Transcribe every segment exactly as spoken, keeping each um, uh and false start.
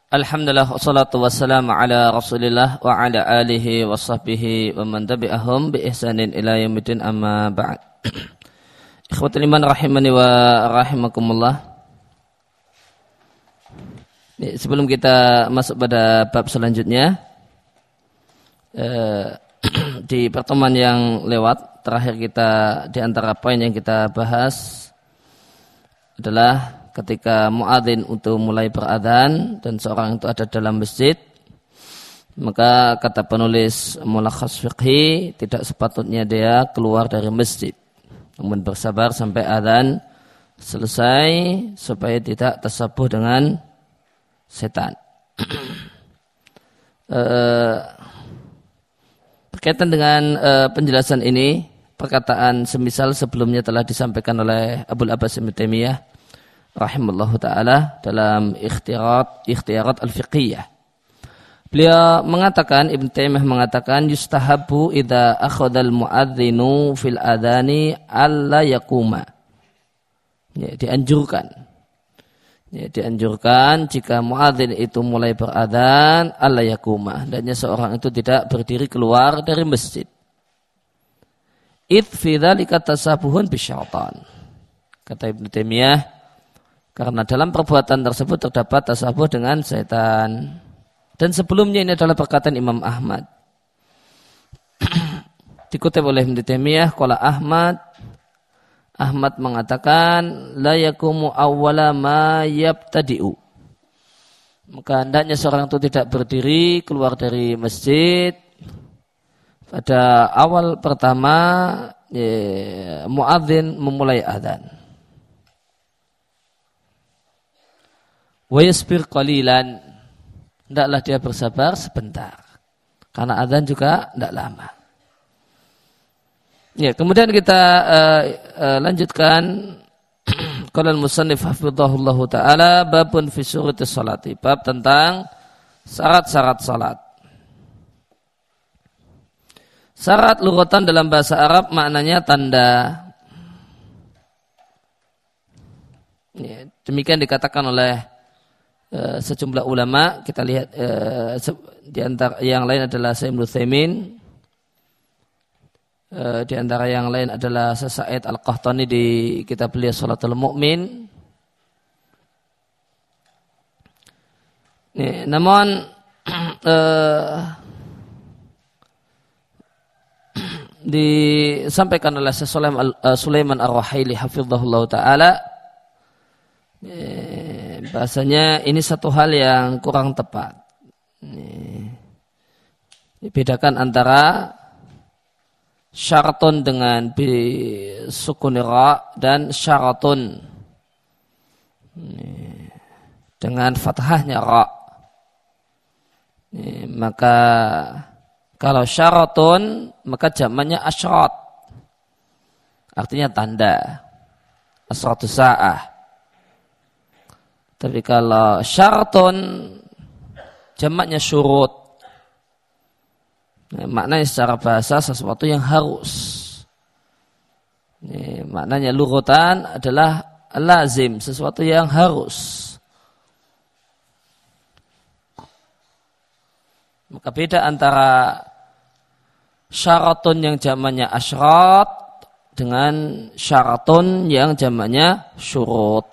Alhamdulillah wassalatu wassalamu ala Rasulillah wa ala alihi wa sahbihi wa man tabi'ahum bi ihsanin ila yaumil amma ba'd. Ikhwatul iman rahimani wa rahimakumullah. Sebelum kita masuk pada bab selanjutnya, eh, di pertemuan yang lewat terakhir kita di antara poin yang kita bahas adalah ketika muadzin untuk mulai berazan dan seorang itu ada dalam masjid, maka kata penulis mulakhas fiqhi tidak sepatutnya dia keluar dari masjid, namun bersabar sampai azan selesai supaya tidak tersapuh dengan setan. e, berkaitan dengan e, penjelasan ini, perkataan semisal sebelumnya telah disampaikan oleh Abul Abbas Ibnu Taimiyah rahimallahu ta'ala dalam ikhtiarat ikhtiarat al-fiqhiyah. Beliau mengatakan, Ibnu Taimiyah mengatakan, yustahabu idza akhadha al-muadzinu fil adhani alla yaquma. Ya, dianjurkan. Ya, dianjurkan jika muadzin itu mulai berazan alla yaquma, hendaknya seorang itu tidak berdiri keluar dari masjid. Id fi dzalika tasabuhun bisyaitan. Kata Ibnu Taimiyah, karena dalam perbuatan tersebut terdapat tasabuh dengan setan. Dan sebelumnya ini adalah perkataan Imam Ahmad. Dikutip oleh Ibnu Taimiyah, qala Ahmad, Ahmad mengatakan, la yakumu awwala ma yabtadi'u. Maka hendaknya seorang itu tidak berdiri keluar dari masjid pada awal pertama ya, muadzin memulai adzan. Wa yasbir qalilan, hendaklah dia bersabar sebentar, karena adzan juga tidak lama. Ya, kemudian kita uh, uh, lanjutkan. Qala al-musannif hafizahullahu taala, babun fi syurutis sholati, bab tentang syarat-syarat salat. Syarat lughatan dalam bahasa Arab maknanya tanda. Ya, demikian dikatakan oleh Uh, sejumlah ulama. Kita lihat uh, di antara yang lain adalah Syaikh Ibnu Utsaimin, uh, di antara yang lain adalah Sa'id Al-Qahtani di kitab beliau Shalatul Mu'min. Nih, namun uh, disampaikan oleh Syekh Sulaiman Ar-Ruhaili hafizahullah taala, bahasanya ini satu hal yang kurang tepat. Dibedakan antara syaratun dengan bisukuni ra dan syaratun dengan fathahnya ra. Maka kalau syaratun maka jamannya asyrat, artinya tanda, asratus sa'ah. Tapi kalau syaratun jamaknya syurut. Nah, maknanya secara bahasa sesuatu yang harus. Ini, maknanya lughatan adalah lazim, sesuatu yang harus. Maka beda antara syaratun yang jamaknya asyrat dengan syaratun yang jamaknya syurut.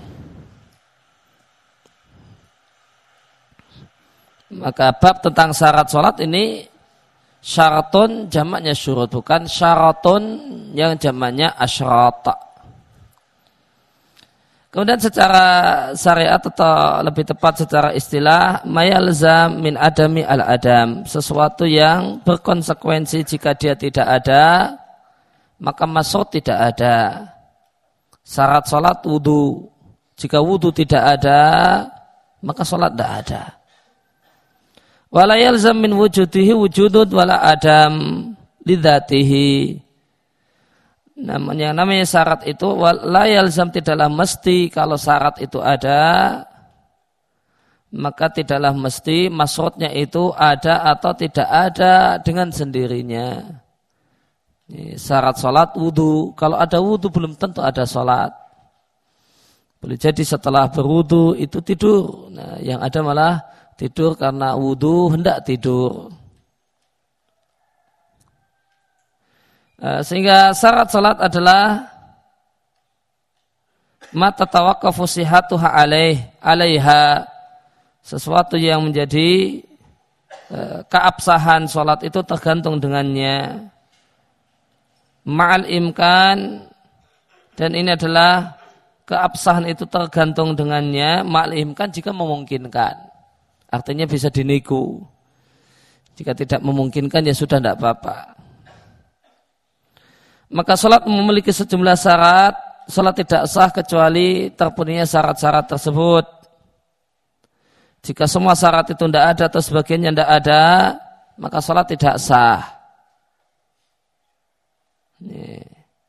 Maka bab tentang syarat sholat ini syaratun jamaknya syurut, bukan syaratun yang jamaknya asyrat. Kemudian secara syariat atau lebih tepat secara istilah, mayalzam min adami al-adam, sesuatu yang berkonsekuensi jika dia tidak ada maka masuk tidak ada. Syarat sholat wudu, jika wudu tidak ada maka sholat tidak ada. Wala yalzam min wujudihi wujudud wala adam lidzatihi. Namun yang namanya syarat itu wala yalzam, tidaklah mesti kalau syarat itu ada maka tidaklah mesti maksudnya itu ada atau tidak ada dengan sendirinya. Ini syarat salat wudu, kalau ada wudu belum tentu ada salat. Boleh jadi setelah berwudu itu tidur. Nah, yang ada malah tidur karena wudu hendak tidur. Nah, sehingga syarat salat adalah ma tatawaqqafu sihhatuha alaih alaiha, sesuatu yang menjadi e, keabsahan salat itu tergantung dengannya. Ma'al imkan, dan ini adalah keabsahan itu tergantung dengannya ma'al imkan jika memungkinkan. Artinya bisa dinego. Jika tidak memungkinkan ya sudah tidak apa-apa. Maka salat memiliki sejumlah syarat. Salat tidak sah kecuali terpenuhinya syarat-syarat tersebut. Jika semua syarat itu tidak ada atau sebagiannya tidak ada, maka salat tidak sah. Ini.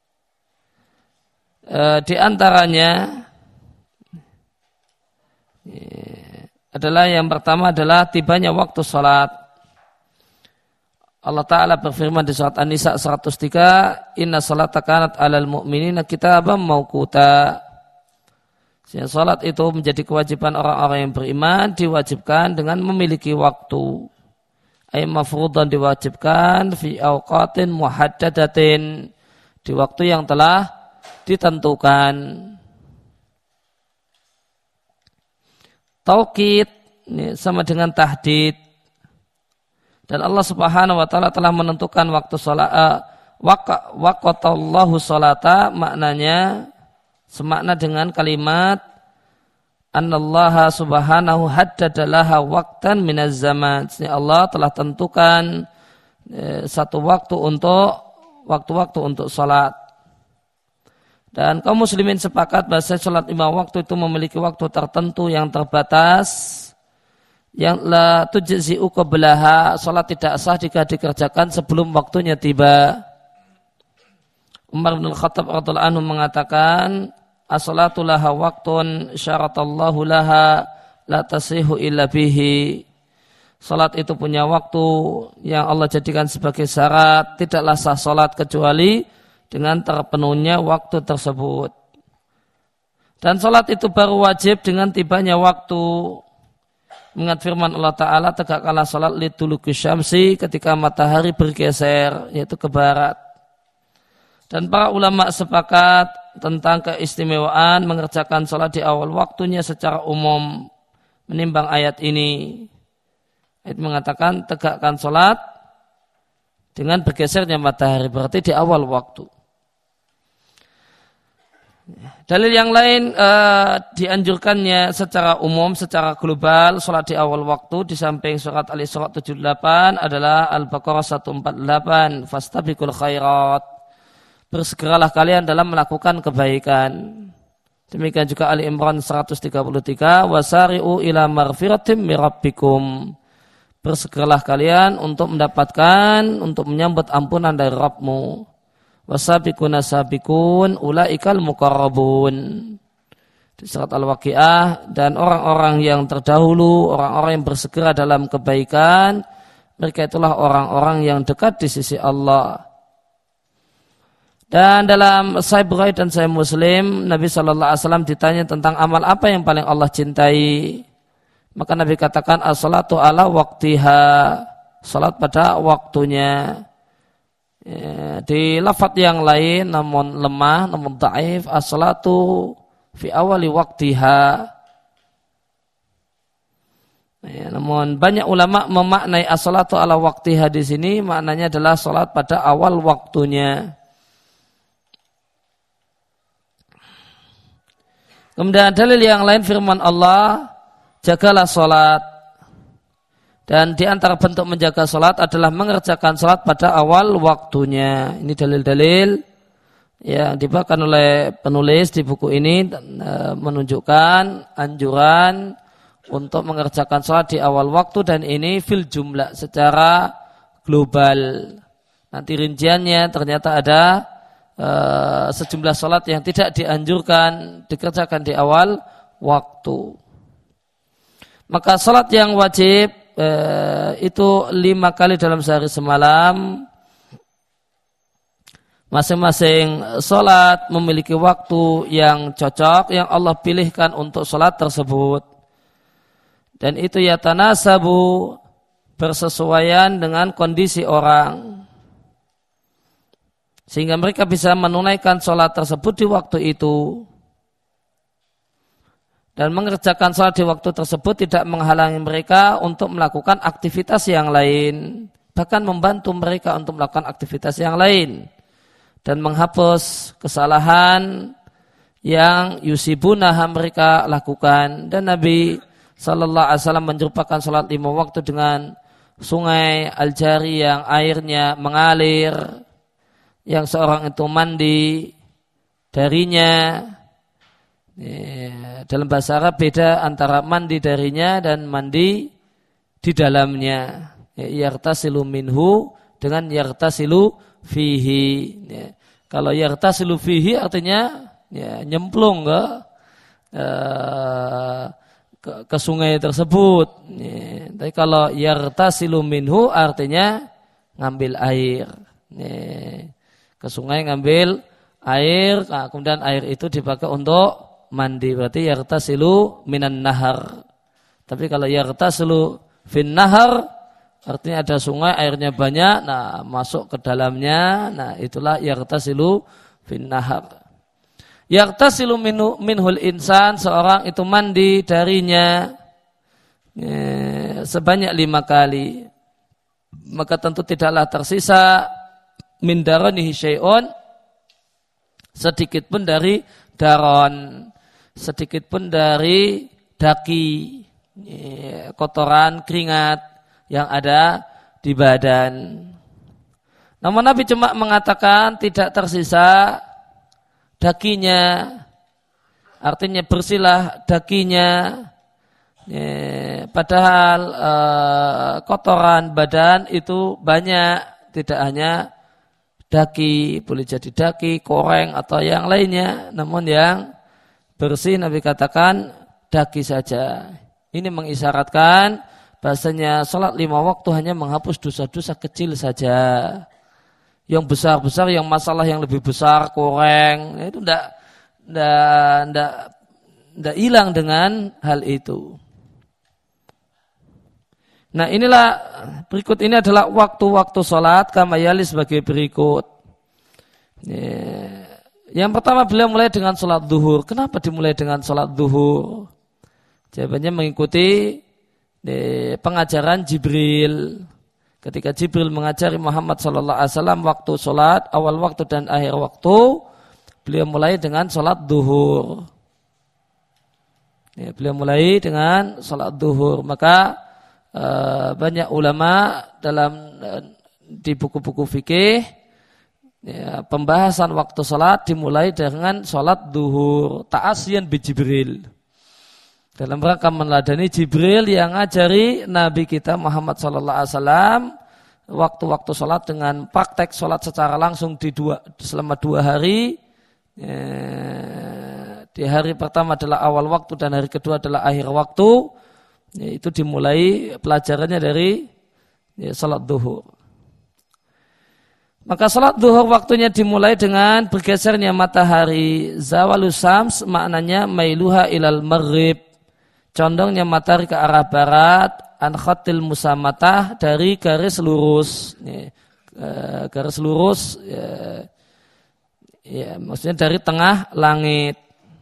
E, di antaranya ini, adalah yang pertama adalah tibanya waktu salat. Allah Ta'ala berfirman di surat An-Nisa seratus tiga, Inna salata kanat alal mu'minina kitaban mawquta. Sehingga salat itu menjadi kewajiban orang-orang yang beriman, diwajibkan dengan memiliki waktu. Ay mafruḍan, diwajibkan fi awqatin muhaddadatin, di waktu yang telah ditentukan. Taukid sama dengan tahdid. Dan Allah Subhanahu wa taala telah menentukan waktu salat. Uh, waqatallahu salata, maknanya semakna dengan kalimat annallaha subhanahu haddada laha waqtan minaz zaman. Allah telah tentukan eh, satu waktu untuk waktu-waktu untuk salat. Dan kaum muslimin sepakat bahwa salat lima waktu itu memiliki waktu tertentu yang terbatas, yang la tujzi'u qablaha, salat tidak sah jika dikerjakan sebelum waktunya tiba. Umar bin Khattab radhiyallahu anhu mengatakan, as-salatu laha waqtun syaratallahu laha la tasihu illa bihi. Salat itu punya waktu yang Allah jadikan sebagai syarat, tidaklah sah salat kecuali dengan terpenuhnya waktu tersebut. Dan salat itu baru wajib dengan tibanya waktu. Mengingat firman Allah Ta'ala, tegakkanlah salat liduluki syamsi, ketika matahari bergeser, yaitu ke barat. Dan para ulama sepakat tentang keistimewaan mengerjakan salat di awal waktunya secara umum menimbang ayat ini. Ayat mengatakan tegakkan salat dengan bergesernya matahari, berarti di awal waktu. Dalil yang lain uh, dianjurkannya secara umum, secara global salat di awal waktu di samping surat Al-Isra tujuh puluh delapan adalah Al-Baqarah seratus empat puluh delapan, fastabiqul khairat, bersegeralah kalian dalam melakukan kebaikan. Demikian juga Ali Imran seratus tiga puluh tiga, wasari'u ila marfiratim mirabbikum, bersegeralah kalian untuk mendapatkan, untuk menyambut ampunan dari Rabbmu. Wasabiquna sabiqun ulaikal muqarrabun. Di surat Al-Waqiah, dan orang-orang yang terdahulu, orang-orang yang bersegera dalam kebaikan, mereka itulah orang-orang yang dekat di sisi Allah. Dan dalam Sahih Bukhari dan Sahih Muslim, Nabi shallallahu alaihi wasallam ditanya tentang amal apa yang paling Allah cintai. Maka Nabi katakan as-salatu ala waqtiha, salat pada waktunya. Ya, di lafaz yang lain namun lemah, namun dhaif, as-salatu fi awali waqtiha. Ya, namun banyak ulama memaknai as-salatu ala waqtiha di sini maknanya adalah salat pada awal waktunya. Kemudian dalil yang lain firman Allah, jagalah salat. Dan di antara bentuk menjaga salat adalah mengerjakan salat pada awal waktunya. Ini dalil-dalil yang dibawakan oleh penulis di buku ini e, menunjukkan anjuran untuk mengerjakan salat di awal waktu, dan ini fil jumlah, secara global. Nanti rinciannya ternyata ada e, sejumlah salat yang tidak dianjurkan dikerjakan di awal waktu. Maka salat yang wajib Eh, itu lima kali dalam sehari semalam. Masing-masing sholat memiliki waktu yang cocok yang Allah pilihkan untuk sholat tersebut. Dan itu yatanasabu, bersesuaian dengan kondisi orang. Sehingga mereka bisa menunaikan sholat tersebut di waktu itu. Dan mengerjakan sholat di waktu tersebut tidak menghalangi mereka untuk melakukan aktivitas yang lain. Bahkan membantu mereka untuk melakukan aktivitas yang lain. Dan menghapus kesalahan yang yusibunaha mereka lakukan. Dan Nabi Sallallahu Alaihi Wasallam menyerupakan salat lima waktu dengan sungai Al-Jari yang airnya mengalir, yang seorang itu mandi darinya. Ya, dalam bahasa Arab beda antara mandi darinya dan mandi di dalamnya. Ya, yartasilu minhu dengan yartasilu fihi. Ya. Kalau yartasilu fihi artinya ya, nyemplung ke, uh, ke, ke sungai tersebut. Ya. Tapi kalau yartasilu minhu artinya ngambil air. Ya. Ke sungai ngambil air, nah, kemudian air itu dipakai untuk mandi. Berarti yartasilu minan nahar. Tapi kalau yartasilu fin nahar artinya ada sungai, airnya banyak, nah masuk ke dalamnya, nah itulah yartasilu fin nahar. Yartasilu minhu, minhul insan, seorang itu mandi darinya ya, sebanyak lima kali. Maka tentu tidaklah tersisa min daranihi syai'un, sedikit pun dari daron, sedikit pun dari daki, ya, kotoran, keringat yang ada di badan. Namun Nabi cuma mengatakan tidak tersisa dakinya, artinya bersihlah dakinya. Ya, padahal eh, kotoran badan itu banyak, tidak hanya daki, boleh jadi daki, koreng atau yang lainnya. Namun yang bersih Nabi katakan daki saja. Ini mengisyaratkan bahasanya salat lima waktu hanya menghapus dosa-dosa kecil saja. Yang besar-besar, yang masalah yang lebih besar, koreng, itu tidak tidak tidak tidak hilang dengan hal itu. Nah inilah berikut ini adalah waktu-waktu salat kama yali sebagai berikut. Yang pertama beliau mulai dengan salat zuhur. Kenapa dimulai dengan salat zuhur? Jawabannya mengikuti pengajaran Jibril. Ketika Jibril mengajari Muhammad sallallahu alaihi wasallam waktu salat, awal waktu dan akhir waktu, beliau mulai dengan salat zuhur. Ya, beliau mulai dengan salat zuhur. Maka uh, banyak ulama dalam uh, di buku-buku fikih ya, pembahasan waktu salat dimulai dengan salat zuhur, ta'asyan bi Jibril. Dalam rangka meneladani Jibril yang ngajari Nabi kita Muhammad sallallahu alaihi wasallam waktu-waktu sholat dengan praktek sholat secara langsung di dua, selama dua hari. Ya, di hari pertama adalah awal waktu dan hari kedua adalah akhir waktu. Ya, itu dimulai pelajarannya dari ya, sholat zuhur. Maka sholat zuhur waktunya dimulai dengan bergesernya matahari. Zawalus syams maknanya mailuha ilal maghrib, condongnya matahari ke arah barat, an khatil musamatah, dari garis lurus. Ya, garis lurus ya, ya, maksudnya dari tengah langit.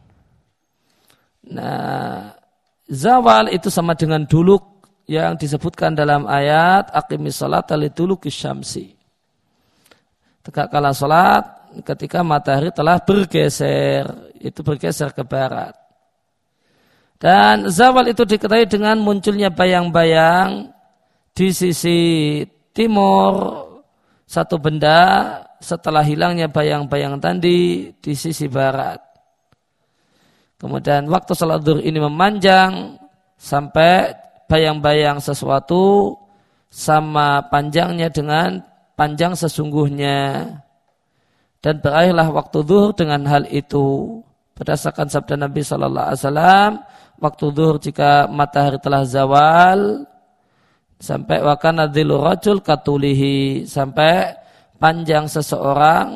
Nah, zawal itu sama dengan duluk yang disebutkan dalam ayat aqimis sholata liduluki syamsi. Tegakkanlah salat ketika matahari telah bergeser, itu bergeser ke barat. Dan zawal itu diketahui dengan munculnya bayang-bayang di sisi timur satu benda setelah hilangnya bayang-bayang tadi di sisi barat. Kemudian waktu salat zuhur ini memanjang sampai bayang-bayang sesuatu sama panjangnya dengan panjang sesungguhnya. Dan berakhirlah waktu zuhur dengan hal itu. Berdasarkan sabda Nabi sallallahu alaihi wasallam, waktu zuhur jika matahari telah zawal sampai wakana dhilu rajul katulihi, sampai panjang seseorang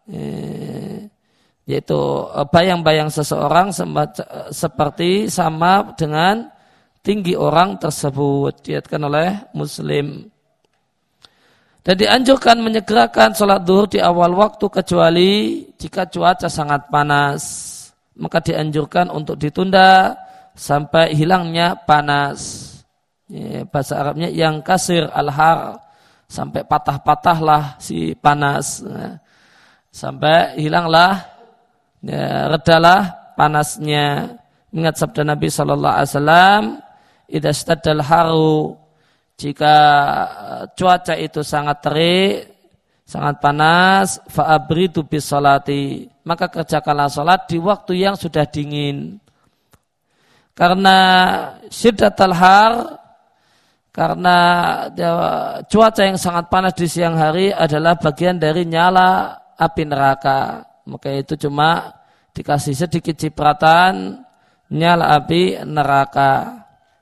eh, yaitu bayang-bayang seseorang seperti sama dengan tinggi orang tersebut, diriwayatkan oleh Muslim. Dan dianjurkan menyegerakan sholat zuhur di awal waktu kecuali jika cuaca sangat panas, maka dianjurkan untuk ditunda sampai hilangnya panas. Ya, bahasa Arabnya yang kasir al-har, sampai patah-patahlah si panas, nah, sampai hilanglah, ya, redalah panasnya. Ingat sabda Nabi Sallallahu Alaihi Wasallam, idza staddal haru, jika cuaca itu sangat terik, sangat panas, fa'abridu bis salati, maka kerjakanlah salat di waktu yang sudah dingin. Karena syiddatul har, karena cuaca yang sangat panas di siang hari adalah bagian dari nyala api neraka. Maka itu cuma dikasih sedikit cipratan nyala api neraka.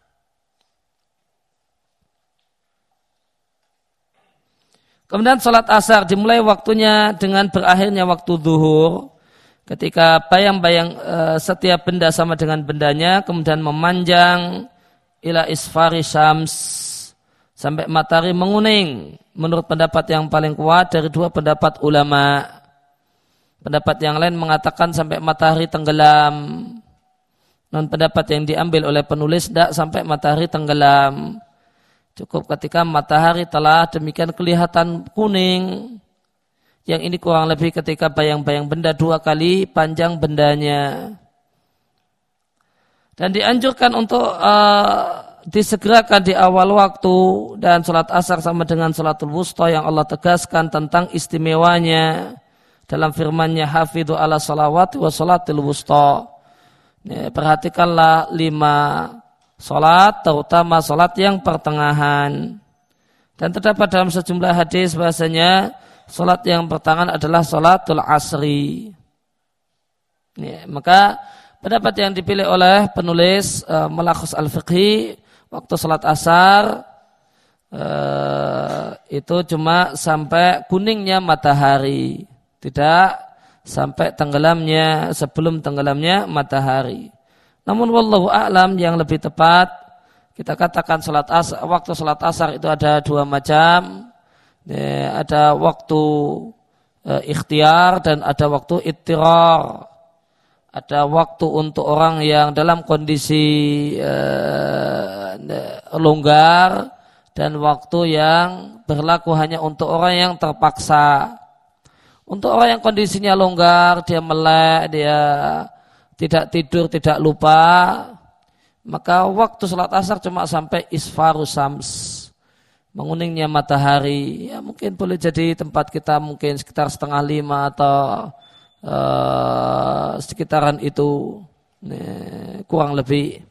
Kemudian sholat asar dimulai waktunya dengan berakhirnya waktu zuhur. Ketika bayang-bayang e, setiap benda sama dengan bendanya, kemudian memanjang ila isfari syams, sampai matahari menguning. Menurut pendapat yang paling kuat dari dua pendapat ulama. Pendapat yang lain mengatakan sampai matahari tenggelam. Non pendapat yang diambil oleh penulis tidak sampai matahari tenggelam. Cukup ketika matahari telah demikian kelihatan kuning. Yang ini kurang lebih ketika bayang-bayang benda dua kali panjang bendanya. Dan dianjurkan untuk uh, disegerakan di awal waktu, dan sholat asar sama dengan sholatul wusta yang Allah tegaskan tentang istimewanya dalam firman-Nya hafidhu ala sholawati wa sholatil wusta. Ya, perhatikanlah lima sholat, terutama sholat yang pertengahan. Dan terdapat dalam sejumlah hadis bahasanya sholat yang pertengahan adalah sholatul asri. Ya, maka pendapat yang dipilih oleh penulis uh, Malakhus al-Fiqhi waktu sholat asar uh, itu cuma sampai kuningnya matahari, tidak sampai tenggelamnya, sebelum tenggelamnya matahari. Namun wallahu a'lam, yang lebih tepat kita katakan salat asar, waktu salat asar itu ada dua macam. Ya, ada waktu e, ikhtiar dan ada waktu ittirar. Ada waktu untuk orang yang dalam kondisi e, longgar, dan waktu yang berlaku hanya untuk orang yang terpaksa. Untuk orang yang kondisinya longgar, dia melek, dia tidak tidur, tidak lupa, maka waktu salat asar cuma sampai isfaru syams, menguningnya matahari. Ya, mungkin boleh jadi tempat kita mungkin sekitar setengah lima atau uh, sekitaran itu, ya, kurang lebih.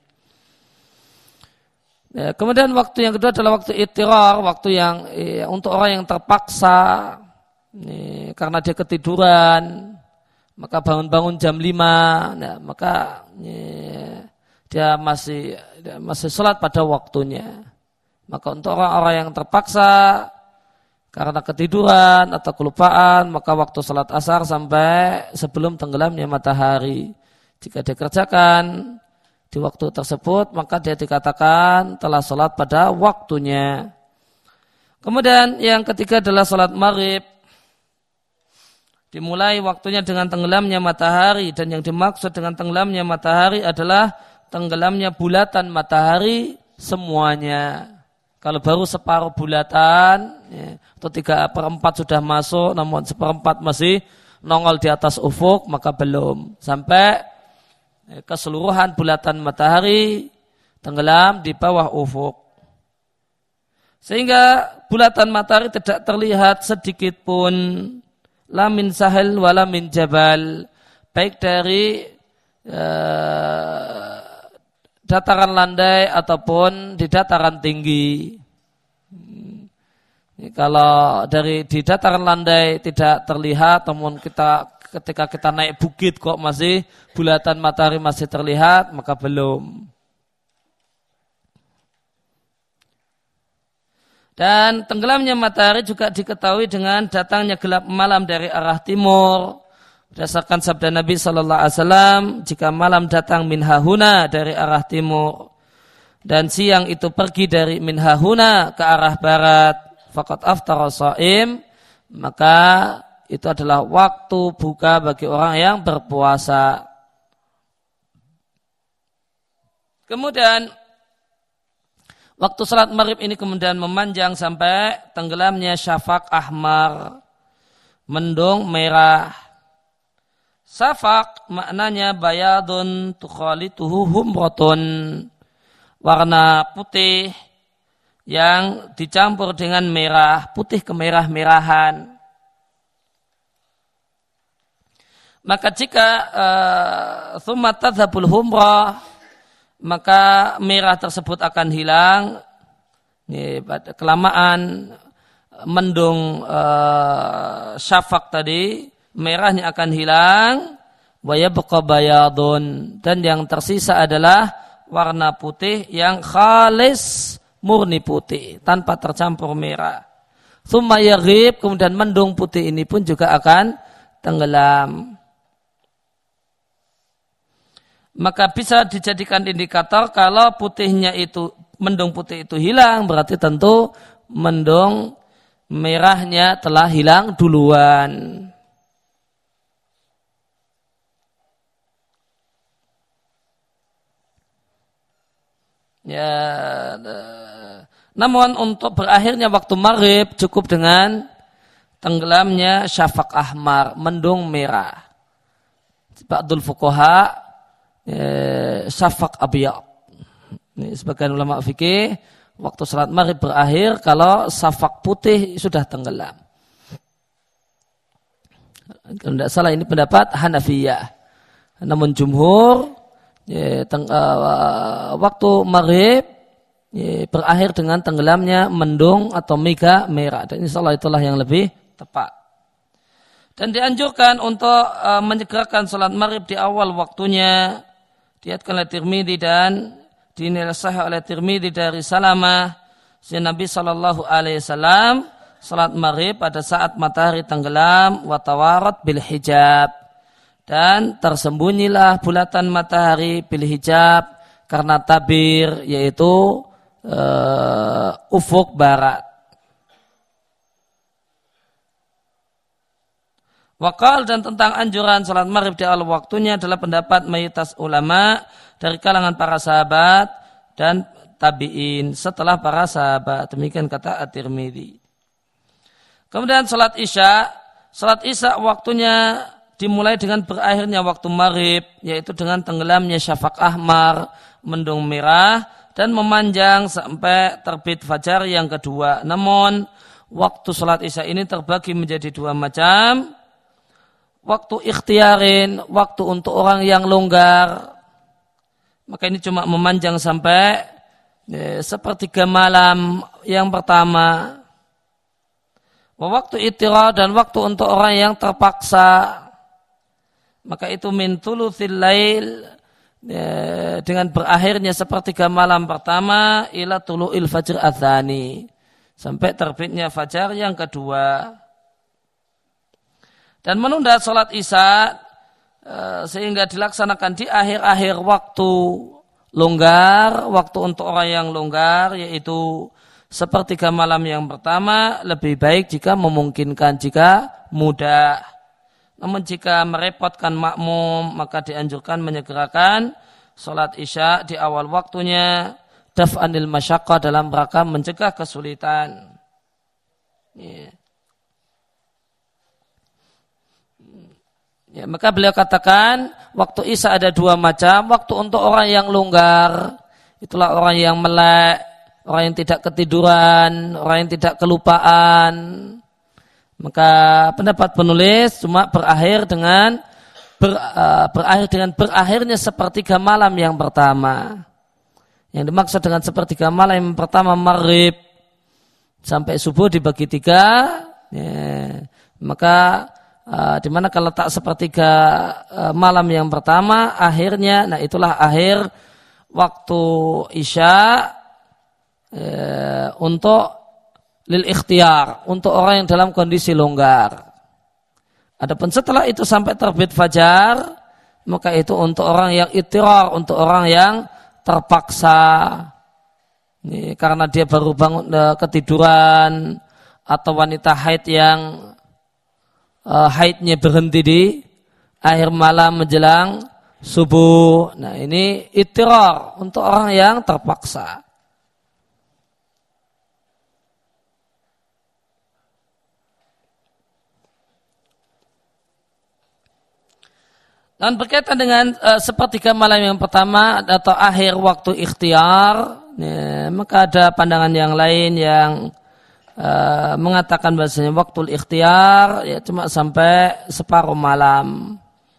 Ya, kemudian waktu yang kedua adalah waktu ittirar, waktu yang ya, untuk orang yang terpaksa, ya, karena dia ketiduran, maka bangun-bangun jam lima, nah, maka ya, dia masih dia masih sholat pada waktunya. Maka untuk orang-orang yang terpaksa karena ketiduran atau kelupaan, maka waktu sholat asar sampai sebelum tenggelamnya matahari. Jika dia kerjakan di waktu tersebut, maka dia dikatakan telah sholat pada waktunya. Kemudian yang ketiga adalah sholat maghrib. Dimulai waktunya dengan tenggelamnya matahari, dan yang dimaksud dengan tenggelamnya matahari adalah tenggelamnya bulatan matahari semuanya. Kalau baru separuh bulatan, ya, atau tiga per empat sudah masuk, namun seperempat masih nongol di atas ufuk, maka belum. Sampai ya, keseluruhan bulatan matahari tenggelam di bawah ufuk. Sehingga bulatan matahari tidak terlihat sedikit pun, la min sahil wala min jabal, baik dari uh, dataran landai ataupun di dataran tinggi. Ini kalau dari di dataran landai tidak terlihat, namun kita ketika kita naik bukit kok masih bulatan matahari masih terlihat, maka belum. Dan tenggelamnya matahari juga diketahui dengan datangnya gelap malam dari arah timur. Berdasarkan sabda Nabi Sallallahu Alaihi Wasallam, jika malam datang min hahuna dari arah timur dan siang itu pergi dari min hahuna ke arah barat, faqad aftara shaim, maka itu adalah waktu buka bagi orang yang berpuasa. Kemudian waktu salat maghrib ini kemudian memanjang sampai tenggelamnya syafaq ahmar, mendung merah. Syafaq maknanya bayadun tukhalituhu humratun, warna putih yang dicampur dengan merah, putih kemerah-merahan. Maka jika thumma uh, tadhabul humrah, maka merah tersebut akan hilang. Ini, kelamaan mendung uh, syafaq tadi, merahnya akan hilang. Wa yabqa bayadun, dan yang tersisa adalah warna putih yang khalis, murni putih tanpa tercampur merah. Tsumma yaghib, kemudian mendung putih ini pun juga akan tenggelam. Maka bisa dijadikan indikator kalau putihnya itu, mendung putih itu hilang, berarti tentu mendung merahnya telah hilang duluan. Ya, namun untuk berakhirnya waktu maghrib cukup dengan tenggelamnya syafaq ahmar, mendung merah. Ba'dul fuqaha Eh, syafaq abyad. Ini sebagian ulama fikih, waktu salat maghrib berakhir kalau syafaq putih sudah tenggelam. Kalau tidak salah ini pendapat Hanafiyah. Namun jumhur ya, teng, uh, waktu maghrib ya, berakhir dengan tenggelamnya mendung atau mega merah. Dan insyaallah itulah yang lebih tepat. Dan dianjurkan untuk uh, menyegerakan salat maghrib di awal waktunya. Diriwayatkan oleh Tirmidzi dan dinilai sahih oleh Tirmidzi dari Salamah, si Nabi Shallallahu Alaihi Wasallam salat maghrib pada saat matahari tenggelam, watawarat bil hijab, dan tersembunyilah bulatan matahari bil hijab karena tabir, yaitu uh, ufuk barat. Wakal, dan tentang anjuran salat maghrib di awal waktunya adalah pendapat mayoritas ulama dari kalangan para sahabat dan tabi'in setelah para sahabat. Demikian kata At-Tirmidzi. Kemudian salat isya, salat isya waktunya dimulai dengan berakhirnya waktu maghrib, yaitu dengan tenggelamnya syafaq ahmar, mendung merah, dan memanjang sampai terbit fajar yang kedua. Namun waktu salat isya ini terbagi menjadi dua macam. Waktu ikhtiarin, waktu untuk orang yang longgar, maka ini cuma memanjang sampai ya, sepertiga malam yang pertama. Waktu itirah, dan waktu untuk orang yang terpaksa, maka itu min thuluthil lail, ya, dengan berakhirnya sepertiga malam pertama ila tulu'il fajr adzani, sampai terbitnya fajar yang kedua. Dan menunda sholat isya sehingga dilaksanakan di akhir-akhir waktu longgar, waktu untuk orang yang longgar, yaitu sepertiga malam yang pertama, lebih baik jika memungkinkan, jika mudah. Namun jika merepotkan makmum, maka dianjurkan menyegerakan sholat isya di awal waktunya, daf'anil masyaqqah, dalam rangka mencegah kesulitan. Yeah. Ya, maka beliau katakan waktu isya ada dua macam. Waktu untuk orang yang longgar, itulah orang yang melek, orang yang tidak ketiduran, orang yang tidak kelupaan. Maka pendapat penulis cuma berakhir dengan ber, uh, berakhir dengan berakhirnya sepertiga malam yang pertama. Yang dimaksud dengan sepertiga malam yang pertama maghrib sampai subuh dibagi tiga. Ya, maka Uh, di mana kalau tak sepertiga uh, malam yang pertama akhirnya, nah itulah akhir waktu isya uh, untuk lil ikhtiar, untuk orang yang dalam kondisi longgar. Adapun setelah itu sampai terbit fajar, maka itu untuk orang yang ittirar, untuk orang yang terpaksa. Ini karena dia baru bangun ketiduran, atau wanita haid yang uh, haidnya berhenti di akhir malam menjelang subuh. Nah, ini ittirar untuk orang yang terpaksa. Dan berkaitan dengan uh, sepertiga malam yang pertama atau akhir waktu ikhtiar, ya, maka ada pandangan yang lain yang uh, mengatakan bahasanya waktu ikhtiar ya cuma sampai separuh malam.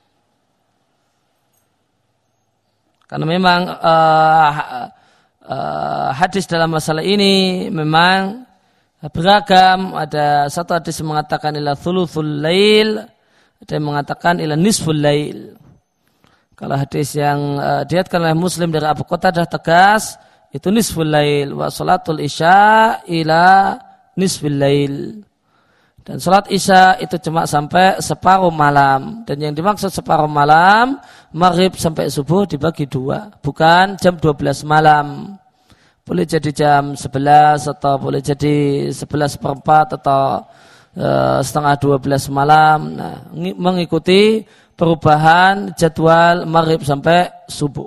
Karena memang uh, uh, hadis dalam masalah ini memang beragam. Ada satu hadis yang mengatakan ila thuluthul lail, ada yang mengatakan ila nisful lail. Kalau hadis yang uh, diriwayatkan oleh Muslim dari Abu Qatadah tegas, itu nisful lail wa salatul isya ila nisful lail. Dan salat isya itu cuma sampai separuh malam. Dan yang dimaksud separuh malam, maghrib sampai subuh dibagi dua, bukan jam dua belas malam. Boleh jadi jam sebelas atau boleh jadi sebelas per empat atau uh, setengah dua belas malam. Nah, mengikuti perubahan jadwal maghrib sampai subuh.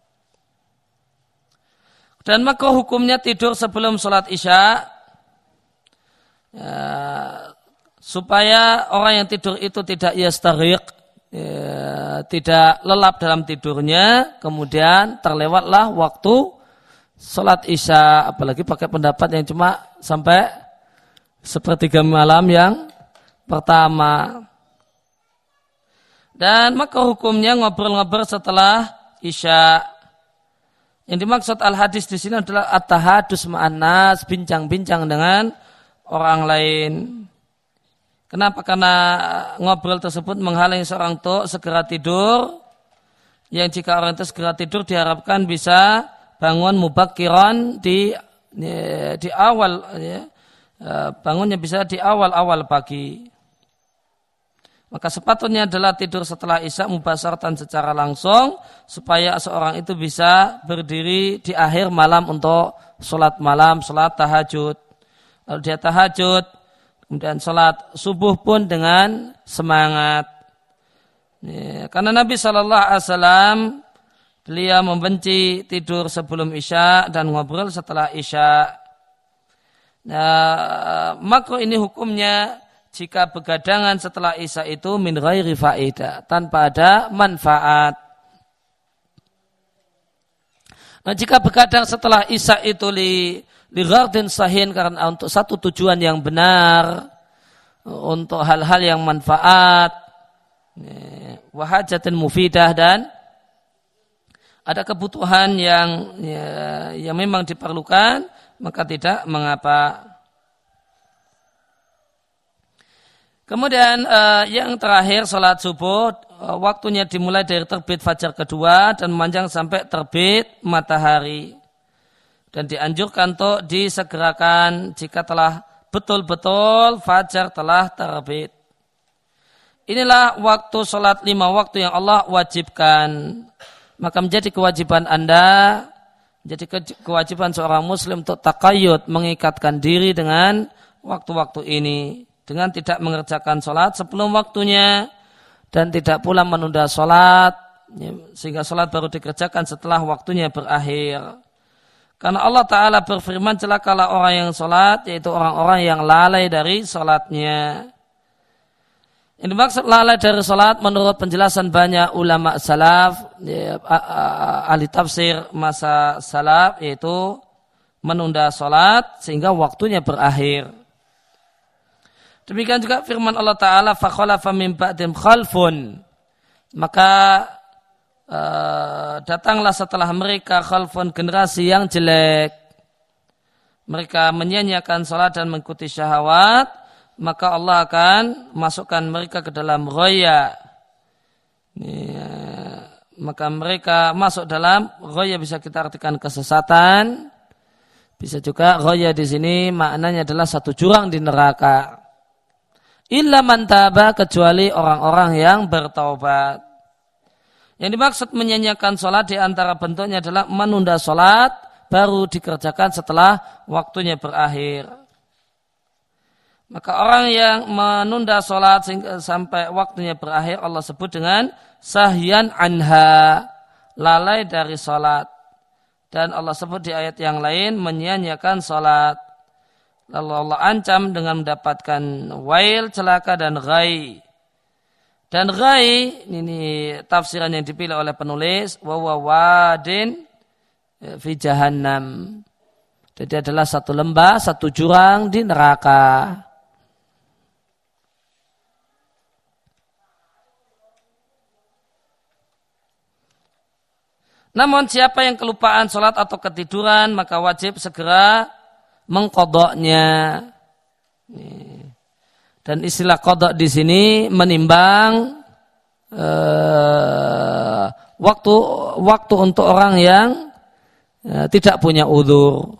Dan maka hukumnya tidur sebelum sholat isya, ya, supaya orang yang tidur itu tidak yastaghiq, ya, tidak lelap dalam tidurnya, kemudian terlewatlah waktu sholat isya, apalagi pakai pendapat yang cuma sampai sepertiga malam yang pertama. Dan maka hukumnya ngobrol-ngobrol setelah isya. Yang dimaksud al-hadis di sini adalah at-tahadus ma'an nas, bincang-bincang dengan orang lain. Kenapa? Karena ngobrol tersebut menghalangi seorang itu segera tidur. Yang jika orang itu segera tidur diharapkan bisa bangun mubakkiran di di awal, ya, bangunnya bisa di awal-awal pagi. Maka sepatutnya adalah tidur setelah isya mubasharatan secara langsung, supaya seorang itu bisa berdiri di akhir malam untuk sholat malam, sholat tahajud. Lalu dia tahajud, kemudian sholat subuh pun dengan semangat. Ya, karena Nabi shallallahu alaihi wasallam beliau membenci tidur sebelum isya dan ngobrol setelah isya. Nah, maka ini hukumnya jika begadangan setelah isya itu min ghairi faedah, tanpa ada manfaat. Nah, jika begadang setelah isya itu li li ghardin sahin, karena untuk satu tujuan yang benar, untuk hal-hal yang manfaat, wa hajatin mufidah, dan ada kebutuhan yang ya, yang memang diperlukan, maka tidak mengapa. Kemudian uh, yang terakhir sholat subuh, uh, waktunya dimulai dari terbit fajar kedua dan memanjang sampai terbit matahari. Dan dianjurkan untuk disegerakan jika telah betul-betul fajar telah terbit. Inilah waktu sholat lima waktu yang Allah wajibkan. Maka menjadi kewajiban Anda, menjadi kewajiban seorang muslim untuk taqayyud, mengikatkan diri dengan waktu-waktu ini, dengan tidak mengerjakan sholat sebelum waktunya dan tidak pula menunda sholat sehingga sholat baru dikerjakan setelah waktunya berakhir. Karena Allah Ta'ala berfirman, celakalah orang yang sholat, yaitu orang-orang yang lalai dari sholatnya. Yang dimaksud lalai dari sholat menurut penjelasan banyak ulama salaf, ya, ahli tafsir masa salaf, yaitu menunda sholat sehingga waktunya berakhir. Demikian juga firman Allah Ta'ala, fakhalafa min ba'dim khalfun. Maka uh, datanglah setelah mereka khalfun, generasi yang jelek. Mereka menyia-nyiakan salat dan mengikuti syahwat, maka Allah akan masukkan mereka ke dalam ghaya. Ya, maka mereka masuk dalam ghaya, bisa kita artikan kesesatan, Bisa juga ghaya di sini maknanya adalah satu jurang di neraka. Illa man taba, kecuali orang-orang yang bertaubat. Yang dimaksud menyanyiakan sholat di antara bentuknya adalah menunda sholat baru dikerjakan setelah waktunya berakhir. Maka orang yang menunda sholat sampai waktunya berakhir Allah sebut dengan sahyan anha, lalai dari sholat. Dan Allah sebut di ayat yang lain menyia-nyiakan sholat. Lalu Allah ancam dengan mendapatkan wail, celaka dan ghai. Dan ghai, ini tafsiran yang dipilih oleh penulis, wa wa wadin fi jahannam. Jadi adalah satu lembah, satu jurang di neraka. Namun siapa yang kelupaan sholat atau ketiduran maka wajib segera mengqadha'nya. Dan istilah qadha' di sini menimbang uh, waktu waktu untuk orang yang uh, tidak punya udzur.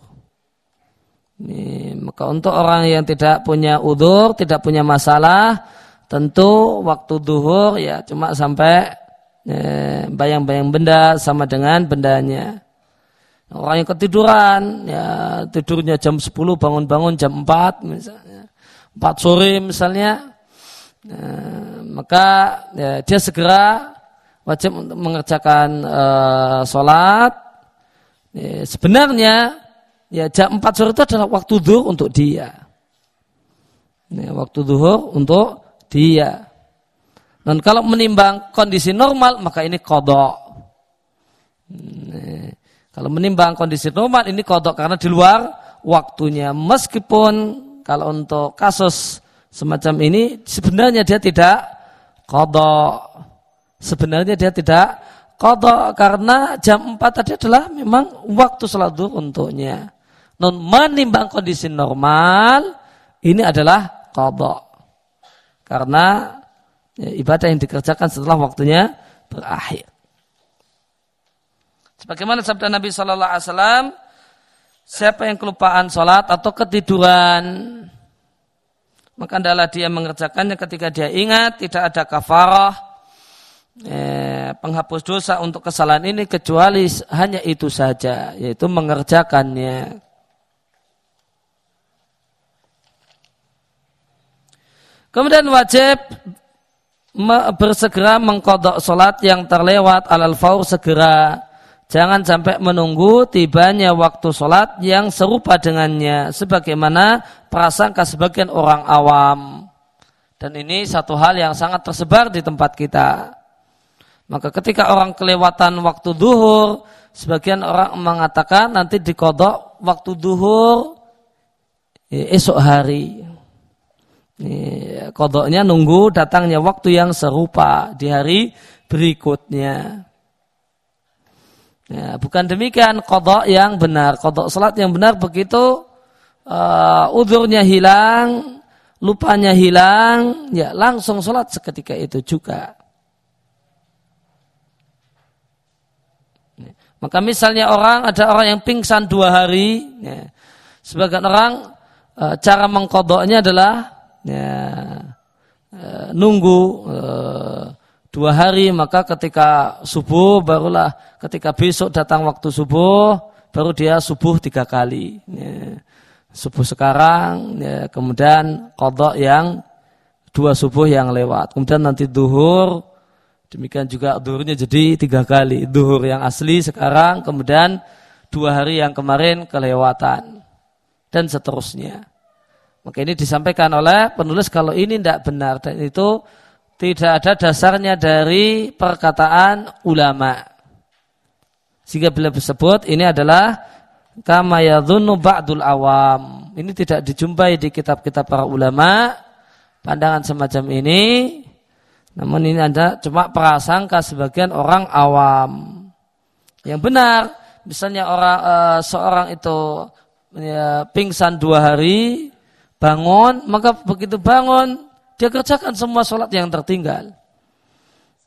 Maka untuk orang yang tidak punya udzur, tidak punya masalah, tentu waktu duhur ya cuma sampai bayang-bayang benda sama dengan bendanya. Orang yang ketiduran, ya tidurnya jam sepuluh, bangun-bangun jam empat misalnya, empat sore misalnya, nah, maka ya, dia segera wajib untuk mengerjakan uh, sholat. Ya, sebenarnya ya jam empat sore itu adalah waktu zuhur untuk dia. Ya, waktu zuhur untuk dia. Dan kalau menimbang kondisi normal maka ini qadha. Nah, kalau menimbang kondisi normal ini qadha karena di luar waktunya. Meskipun kalau untuk kasus semacam ini sebenarnya dia tidak qadha. Sebenarnya dia tidak qadha karena jam empat tadi adalah memang waktu salat zuhur untuknya. Non menimbang kondisi normal ini adalah qadha. Karena ya, ibadah yang dikerjakan setelah waktunya berakhir. Sebagaimana sabda Nabi Shallallahu Alaihi Wasallam, siapa yang kelupaan sholat atau ketiduran, maka hendaklah dia mengerjakannya ketika dia ingat, tidak ada kafarah, eh, penghapus dosa untuk kesalahan ini kecuali hanya itu saja, yaitu mengerjakannya. Kemudian wajib bersegera mengqadha salat yang terlewat alal faur segera. Jangan sampai menunggu tibanya waktu salat yang serupa dengannya sebagaimana prasangka sebagian orang awam. Dan ini satu hal yang sangat tersebar di tempat kita. Maka ketika orang kelewatan waktu zuhur, sebagian orang mengatakan nanti diqadha waktu zuhur esok hari. Qadha'nya nunggu datangnya waktu yang serupa di hari berikutnya. Ya, bukan demikian qadha' yang benar. Qadha' salat yang benar begitu uh, udzurnya hilang, lupanya hilang, ya langsung salat seketika itu juga. Maka misalnya orang ada orang yang pingsan dua hari, ya, sebagian orang uh, cara mengqadha'nya adalah ya, e, nunggu e, dua hari, maka ketika subuh barulah ketika besok datang waktu subuh baru dia subuh tiga kali ya. Subuh sekarang ya, kemudian qadha yang dua subuh yang lewat, kemudian nanti duhur, demikian juga duhurnya jadi tiga kali, duhur yang asli sekarang, kemudian dua hari yang kemarin kelewatan dan seterusnya. Maka ini disampaikan oleh penulis kalau ini tidak benar dan itu tidak ada dasarnya dari perkataan ulama. Sehingga bila disebut ini adalah kama yadhunnu ba'dul awam. Ini tidak dijumpai di kitab-kitab para ulama pandangan semacam ini. Namun ini ada cuma prasangka sebagian orang awam. Yang benar, misalnya orang uh, seorang itu ya, pingsan dua hari, bangun, maka begitu bangun dia kerjakan semua sholat yang tertinggal.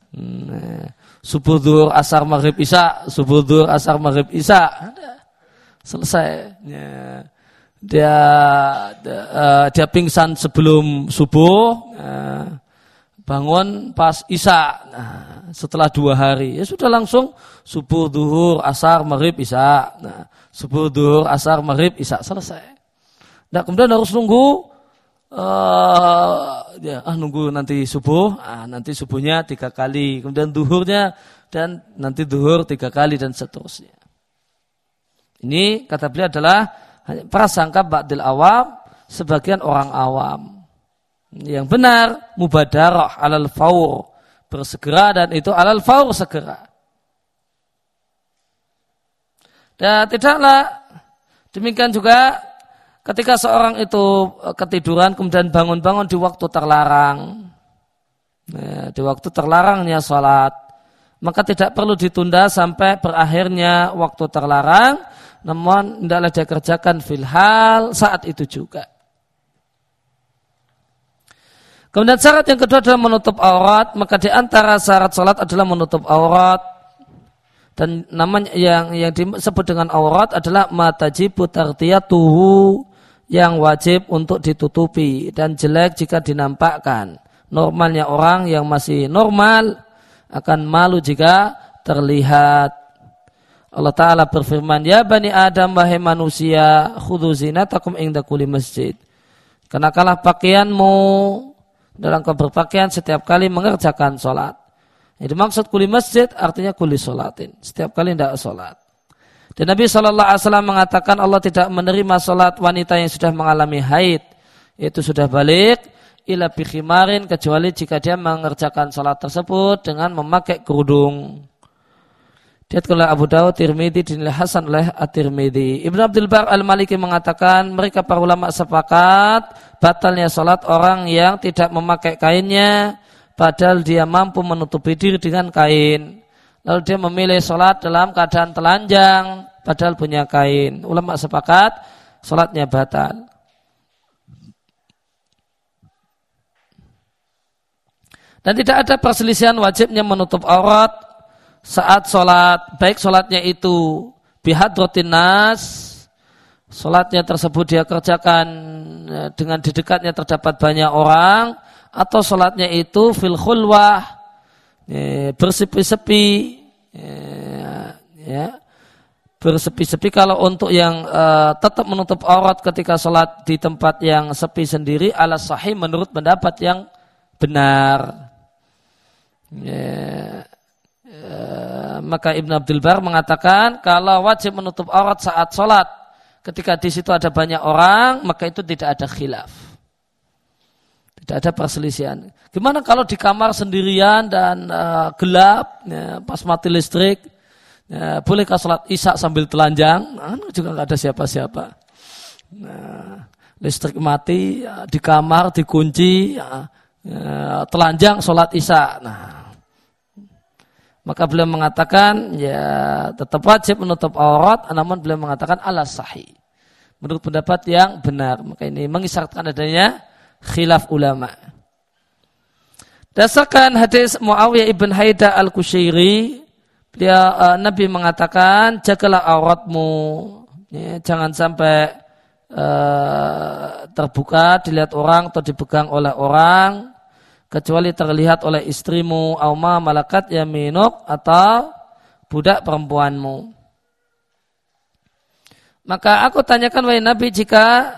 Hmm, subuh, zuhur, asar, maghrib, isya, subuh, zuhur, asar, maghrib, isya. selesai. Ya. Dia dia, uh, dia pingsan sebelum subuh, uh, bangun pas isya. Nah, setelah dua hari, ya sudah langsung subuh, duhur, asar, maghrib, isya. Nah, subuh, duhur, asar, maghrib, isya, selesai. Nah, kemudian harus nunggu, uh, ya, ah nunggu nanti subuh, ah, nanti subuhnya tiga kali, kemudian duhurnya dan nanti duhur tiga kali dan seterusnya. Ini kata beliau adalah prasangka ba'dil awam, sebagian orang awam. Yang benar mubadarah alal faur, bersegera, dan itu alal faur, segera. Dan tidaklah demikian juga ketika seorang itu ketiduran kemudian bangun-bangun di waktu terlarang, nah, di waktu terlarangnya sholat, maka tidak perlu ditunda sampai berakhirnya waktu terlarang, namun hendaklah dia kerjakan fil hal saat itu juga. Kemudian syarat yang kedua adalah menutup aurat, maka di antara syarat salat adalah menutup aurat. Dan namanya yang yang disebut dengan aurat adalah matajibu tardiyatuhu, yang wajib untuk ditutupi dan jelek jika dinampakkan. Normalnya orang yang masih normal akan malu jika terlihat. Allah Ta'ala berfirman, ya bani Adam, wahai manusia, khudhu zinatakum inda kulli masjid. Kenakanlah pakaianmu dalam kau berpakaian setiap kali mengerjakan sholat. Jadi maksud kulli masjid artinya kulli sholatin, setiap kali tidak sholat. Dan Nabi shallallahu alaihi wasallam mengatakan Allah tidak menerima sholat wanita yang sudah mengalami haid, itu sudah balik, ila bi khimarin, kecuali jika dia mengerjakan sholat tersebut dengan memakai kerudung. Diatkan oleh Abu Dawud, Tirmidzi, dinilai hasan oleh At-Tirmidzi. Ibnu Abdul Bar Al-Maliki mengatakan mereka para ulama sepakat batalnya salat orang yang tidak memakai kainnya padahal dia mampu menutupi diri dengan kain. Lalu dia memilih salat dalam keadaan telanjang padahal punya kain. Ulama sepakat salatnya batal. Dan tidak ada perselisihan wajibnya menutup aurat saat sholat, baik sholatnya itu bihadratin nas, sholatnya tersebut dia kerjakan dengan di dekatnya terdapat banyak orang, atau sholatnya itu fil khulwah, bersepi-sepi, ya, bersepi-sepi. Kalau untuk yang uh, tetap menutup aurat ketika sholat di tempat yang sepi sendiri, ala sahih menurut pendapat yang benar. Ya. Uh, maka Ibn Abdul Bar mengatakan kalau wajib menutup aurat saat sholat ketika di situ ada banyak orang, maka itu tidak ada khilaf, tidak ada perselisihan. Gimana kalau di kamar sendirian dan uh, gelap, ya, pas mati listrik, ya, bolehkah sholat isya sambil telanjang? Nah, juga nggak ada siapa-siapa. Nah, listrik mati, ya, di kamar dikunci, ya, ya, telanjang sholat isya. Nah, maka beliau mengatakan ya tetap wajib menutup aurat, namun beliau mengatakan ala sahih, menurut pendapat yang benar. Maka ini mengisyaratkan adanya khilaf ulama. Dasarkan hadis Muawiyah ibn Haida al-Kushairi, beliau uh, Nabi mengatakan jagalah auratmu, ya, jangan sampai uh, terbuka dilihat orang atau dipegang oleh orang, kecuali terlihat oleh istrimu, auma malakat yaminuk, atau budak perempuanmu. Maka aku tanyakan wahai Nabi, jika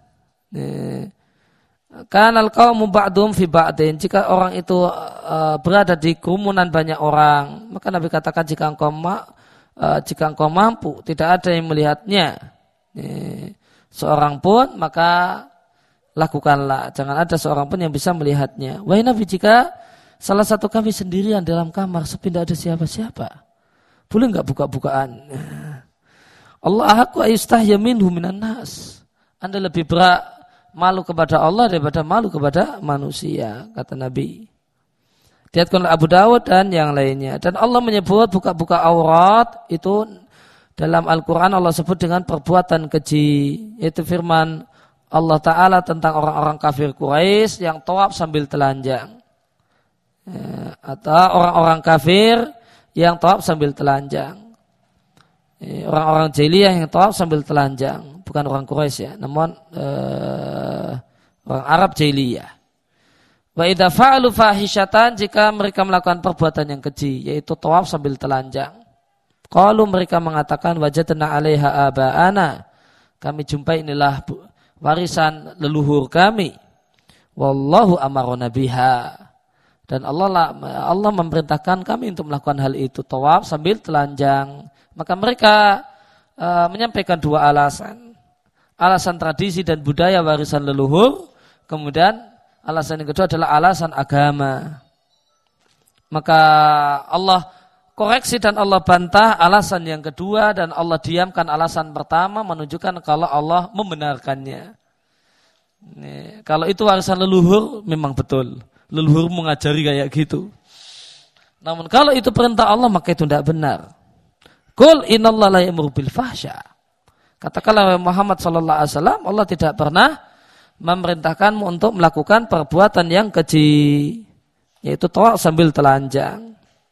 kanal qaumu ba'dhum fi ba'din, jika orang itu uh, berada di kerumunan banyak orang, maka Nabi katakan jika engkau ma, uh, jika engkau mampu, tidak ada yang melihatnya uh, seorang pun, maka lakukanlah, jangan ada seorang pun yang bisa melihatnya. Wahai Nabi, jika salah satu kami sendirian dalam kamar, sepi tidak ada siapa-siapa, boleh enggak buka-bukaan? Allah aku ayustahya minhu minan nas. Anda lebih berat malu kepada Allah daripada malu kepada manusia, kata Nabi. Diriwayatkan oleh Abu Dawud dan yang lainnya. Dan Allah menyebut buka-buka aurat itu dalam Al-Quran Allah sebut dengan perbuatan keji, yaitu firman Allah Ta'ala tentang orang-orang kafir Quraisy yang tawaf sambil telanjang, ya, atau orang-orang kafir yang tawaf sambil telanjang. orang-orang jahiliyah yang tawaf sambil telanjang, bukan orang Quraisy ya, namun uh, orang Arab jahiliyah. Wa idza fa'alu fahishatan, jika mereka melakukan perbuatan yang keji, yaitu tawaf sambil telanjang. Qalu, mereka mengatakan, wajadna 'alaiha aba'ana, kami jumpai inilah warisan leluhur kami. Wallahu amarona biha, dan Allah Allah memerintahkan kami untuk melakukan hal itu, tawaf sambil telanjang. Maka mereka uh, menyampaikan dua alasan. Alasan tradisi dan budaya warisan leluhur. Kemudian alasan yang kedua adalah alasan agama. Maka Allah koreksi dan Allah bantah alasan yang kedua, dan Allah diamkan alasan pertama, menunjukkan kalau Allah membenarkannya. Nih, kalau itu warisan leluhur memang betul. Leluhur mengajari kayak gitu. Namun kalau itu perintah Allah, maka itu tidak benar. Qul innallaha la ya'muru bil fahsya. Katakanlah Muhammad sallallahu alaihi wasallam, Allah tidak pernah memerintahkanmu untuk melakukan perbuatan yang keji, yaitu tawaf sambil telanjang.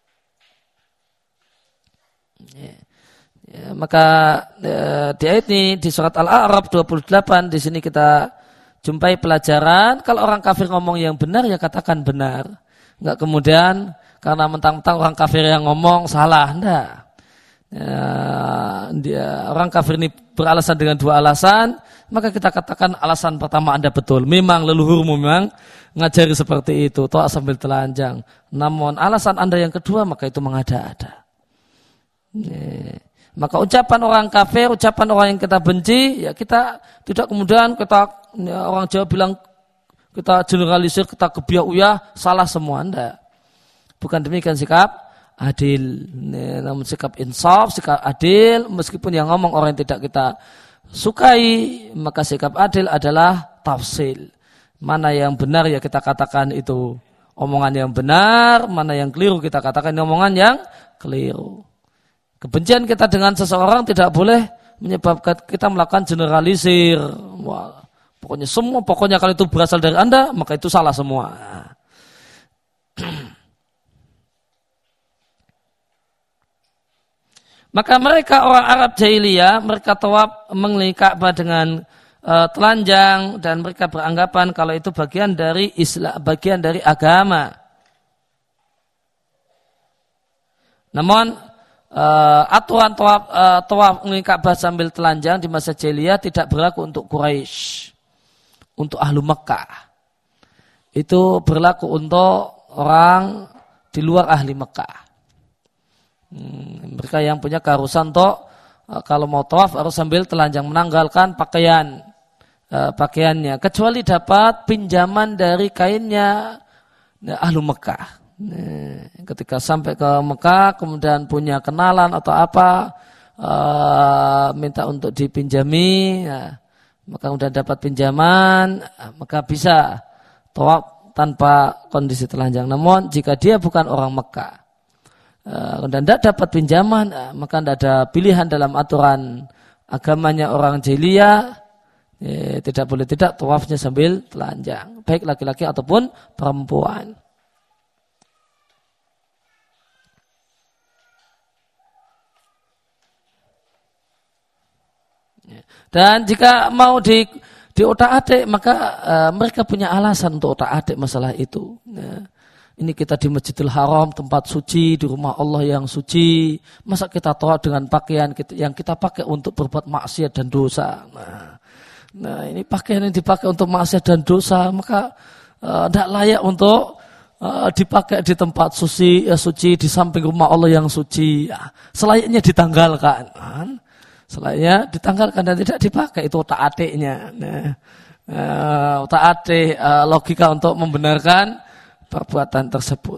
Ya. Ya, maka ya, di ayat ini di surat Al-A'raf dua puluh delapan, di sini kita jumpai pelajaran, kalau orang kafir ngomong yang benar, ya katakan benar. Enggak kemudian karena mentang-mentang orang kafir yang ngomong salah, enggak. Ya, dia, orang kafir ini beralasan dengan dua alasan, maka kita katakan alasan pertama Anda betul. Memang leluhurmu memang ngajari seperti itu, toh sambil telanjang. Namun alasan Anda yang kedua, maka itu mengada-ada. Ya. Maka ucapan orang kafir, ucapan orang yang kita benci, ya kita tidak kemudian kita, ya, orang Jawa bilang kita generalisir, kita kebiah uyah, salah semua. Anda. Bukan demikian sikap adil. Ya, namun sikap insaf, sikap adil, meskipun yang ngomong orang yang tidak kita sukai, maka sikap adil adalah tafsil. Mana yang benar ya kita katakan itu omongan yang benar, mana yang keliru kita katakan omongan yang keliru. Kebencian kita dengan seseorang tidak boleh menyebabkan kita melakukan generalisir. Wah, pokoknya semua, pokoknya kalau itu berasal dari Anda, maka itu salah semua. Maka mereka orang Arab jahiliyah, mereka tawaf mengelilingi Ka'bah dengan uh, telanjang, dan mereka beranggapan kalau itu bagian dari Islam, bagian dari agama. Namun Uh, aturan tawaf uh, tawaf mengelilingi Ka'bah sambil telanjang di masa jahiliyah tidak berlaku untuk Quraisy, untuk ahlu Mekah. Itu berlaku untuk orang di luar ahli Mekah. Hmm, mereka yang punya keharusan untuk uh, kalau mau tawaf harus sambil telanjang, menanggalkan pakaian uh, pakaiannya, kecuali dapat pinjaman dari kainnya uh, ahlu Mekah. Nih, ketika sampai ke Mekah kemudian punya kenalan atau apa, uh, minta untuk dipinjami, ya, maka kemudian dapat pinjaman, maka bisa tawaf tanpa kondisi telanjang. Namun jika dia bukan orang Mekah uh, dan tidak dapat pinjaman, uh, maka tidak ada pilihan dalam aturan agamanya orang jahiliyah, ya, tidak boleh tidak tawafnya sambil telanjang, baik laki-laki ataupun perempuan. Dan jika mau di di otak-atik, maka uh, mereka punya alasan untuk otak-atik masalah itu. Ya. Ini kita di Masjidil Haram, tempat suci, di rumah Allah yang suci. Masa kita tawaf dengan pakaian kita, yang kita pakai untuk berbuat maksiat dan dosa. Nah, nah ini pakaian yang dipakai untuk maksiat dan dosa, maka tidak uh, layak untuk uh, dipakai di tempat suci, ya, suci di samping rumah Allah yang suci. Ya, selayaknya ditanggalkan. Nah, Selayaknya ditanggalkan dan tidak dipakai, itu otak-atiknya. Nah, uh, otak-atik uh, logika untuk membenarkan perbuatan tersebut.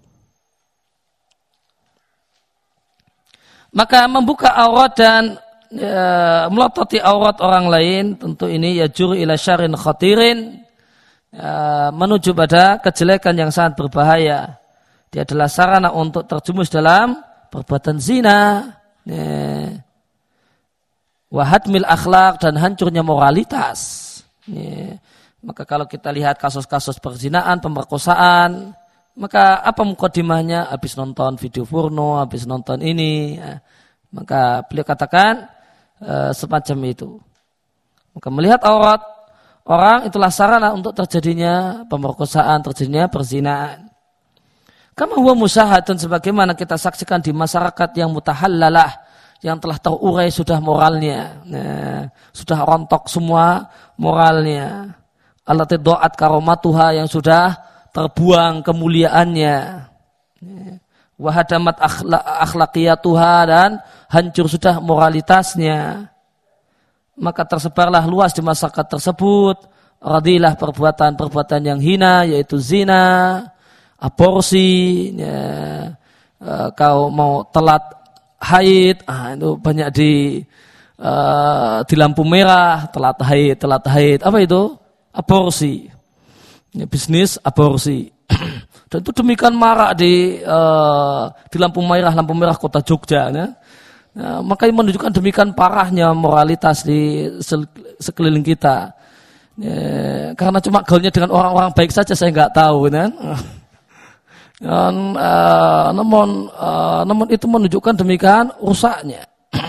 Maka membuka aurat dan uh, melototi aurat orang lain, tentu ini yajur ila syarrin khatirin, uh, menuju pada kejelekan yang sangat berbahaya. Dia adalah sarana untuk terjumus dalam perbuatan zina. Uh, Wahadmil akhlak, dan hancurnya moralitas. Ya. Maka kalau kita lihat kasus-kasus perzinaan, pemerkosaan, maka apa mukadimahnya? Habis nonton video porno, habis nonton ini, ya. Maka beliau katakan uh, semacam itu. Maka melihat aurat orang itulah sarana untuk terjadinya pemerkosaan, terjadinya perzinahan. Kama huwa musyahadun, sebagaimana kita saksikan di masyarakat yang mutahallalah, yang telah terurai sudah moralnya, nah, sudah rontok semua moralnya. Allati do'at karomatuha, yang sudah terbuang kemuliaannya. Wahadamat akhlaqiyatuha, dan hancur sudah moralitasnya. Maka tersebarlah luas di masyarakat tersebut radilah perbuatan-perbuatan yang hina, yaitu zina, aborsi, ya, e, kau mau telat haid, ah, itu banyak di e, di lampu merah, telat haid, telat haid, apa itu? Aborsi, ya, bisnis aborsi. Dan itu demikian marak di e, di lampu merah, lampu merah kota Jogja, ya. Nah, maka menunjukkan demikian parahnya moralitas di sekeliling kita. Ya, karena cuma gaulnya dengan orang-orang baik saja saya nggak tahu, kan? Dan, uh, namun, uh, namun itu menunjukkan demikian rusaknya.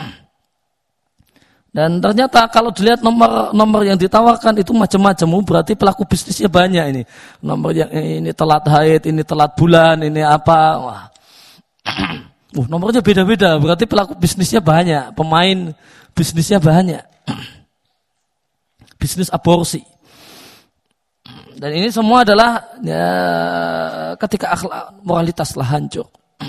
Dan ternyata kalau dilihat nomor-nomor yang ditawarkan itu macam-macam, berarti pelaku bisnisnya banyak ini. Nomor yang ini telat haid, ini telat bulan, ini apa? Wah. Uh, nomornya beda-beda, berarti pelaku bisnisnya banyak, pemain bisnisnya banyak. Bisnis aborsi. Dan ini semua adalah ya, ketika akhlak moralitas telah hancur.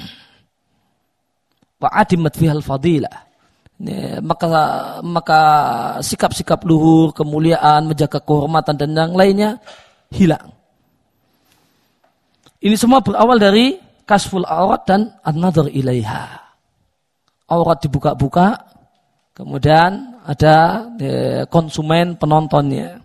Wa adimat fihal fadilah. Ya, maka maka sikap-sikap luhur, kemuliaan, menjaga kehormatan dan yang lainnya hilang. Ini semua berawal dari kasful aurat dan an-nadhar ilaiha. Aurat dibuka-buka, kemudian ada ya, konsumen penontonnya.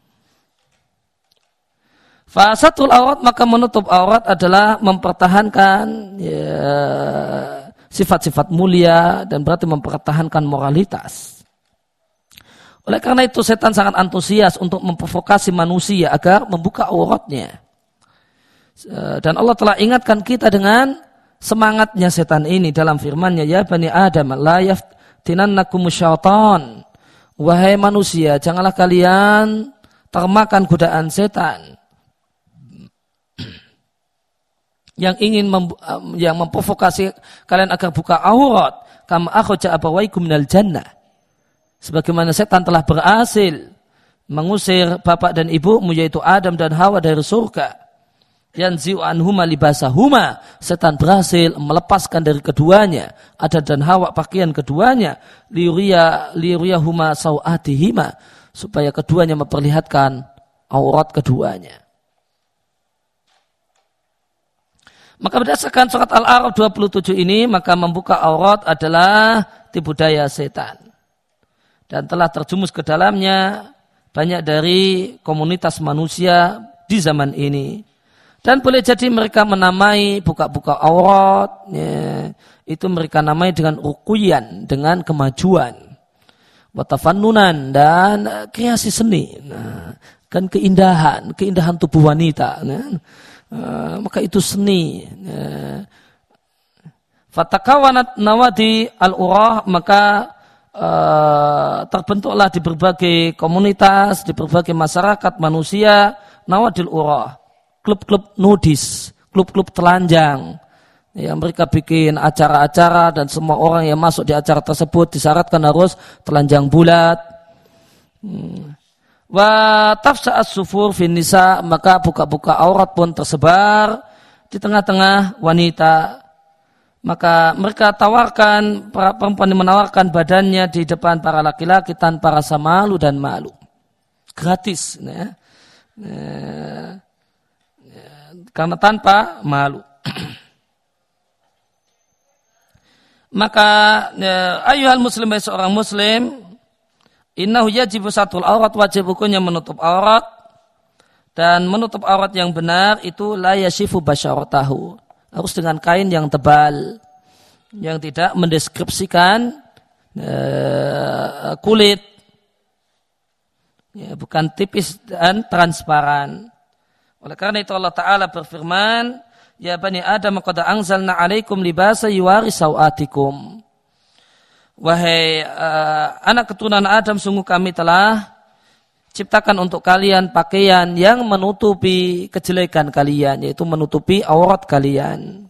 Fasatul aurat, maka menutup aurat adalah mempertahankan ya, sifat-sifat mulia dan berarti mempertahankan moralitas. Oleh karena itu setan sangat antusias untuk memprovokasi manusia agar membuka auratnya. Dan Allah telah ingatkan kita dengan semangatnya setan ini dalam firman-Nya, ya bani Adam la yaftinannakum syaitan. Wahai manusia, janganlah kalian termakan godaan setan yang ingin mem, yang memprovokasi kalian agar buka aurat, kama akhraja abawaykum minal jannah. Sebagaimana setan telah berhasil mengusir bapak dan ibumu yaitu Adam dan Hawa dari surga. Yanzi'u anhuma libasahuma, setan berhasil melepaskan dari keduanya Adam dan Hawa pakaian keduanya, liyuriya liyuriyahuma sawatihima, supaya keduanya memperlihatkan aurat keduanya. Maka berdasarkan surat Al-A'raf dua puluh tujuh ini, maka membuka aurat adalah tipu daya setan. Dan telah terjumus ke dalamnya banyak dari komunitas manusia di zaman ini. Dan boleh jadi mereka menamai buka-buka aurat, ya, itu mereka namai dengan rukuyan, dengan kemajuan, watafannunan, dan kreasi seni, nah, kan keindahan, keindahan tubuh wanita, nah, uh, maka itu seni. Uh, Fatakawanat nawadi al-urah, maka uh, terbentuklah di berbagai komunitas, di berbagai masyarakat manusia, nawadil urah. Klub-klub nudis, klub-klub telanjang, yang mereka bikin acara-acara dan semua orang yang masuk di acara tersebut disyaratkan harus telanjang bulat. Wa tafsa'as sufur fin nisa, maka buka-buka aurat pun tersebar di tengah-tengah wanita. Maka mereka tawarkan, para perempuan menawarkan badannya di depan para laki-laki tanpa rasa malu dan malu. Gratis, ya. Ya. Karena tanpa malu. Maka ya, ayyuhal muslim, seorang muslim, innahu yajibu satul aurat, wajib hukumnya menutup aurat, dan menutup aurat yang benar itu la yashifu basyaratahu, harus dengan kain yang tebal yang tidak mendeskripsikan uh, kulit, ya, bukan tipis dan transparan. Oleh karena itu Allah Ta'ala berfirman, ya bani Adam qad anzalna alaikum libasa yuwari sawatikum. wahai uh, anak keturunan Adam, sungguh kami telah ciptakan untuk kalian pakaian yang menutupi kejelekan kalian, yaitu menutupi aurat kalian.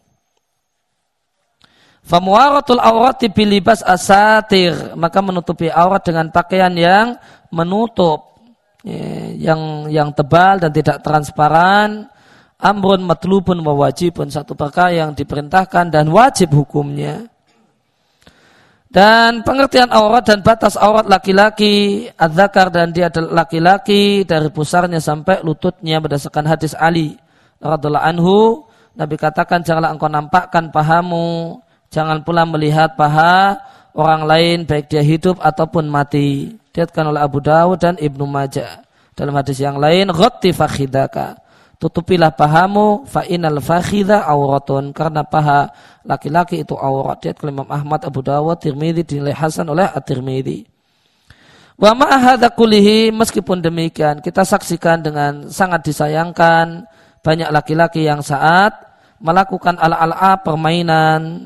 Famuaratul aurati bilibas asatir, maka menutupi aurat dengan pakaian yang menutup, ya, yang yang tebal dan tidak transparan. Amrun matlubun wa wajibun, satu perkara yang diperintahkan dan wajib hukumnya. Dan pengertian aurat dan batas aurat laki-laki, adzakar, dan dia adalah laki-laki dari pusarnya sampai lututnya berdasarkan hadis Ali radhiyallahu anhu. Nabi katakan, janganlah engkau nampakkan pahamu, jangan pula melihat paha orang lain baik dia hidup ataupun mati. Diriwayatkan oleh Abu Dawud dan Ibnu Majah. Dalam hadis yang lain, ghatti fakhidaka, tutupilah pahamu, fa innal fakhidha auratun, karena paha laki-laki itu aurat. Diriwayatkan oleh Imam Ahmad, Abu Dawud, Tirmidzi, dinilai hasan oleh At-Tirmidzi. Wa ma hadza kullihi, meskipun demikian kita saksikan dengan sangat disayangkan banyak laki-laki yang saat melakukan ala-ala permainan,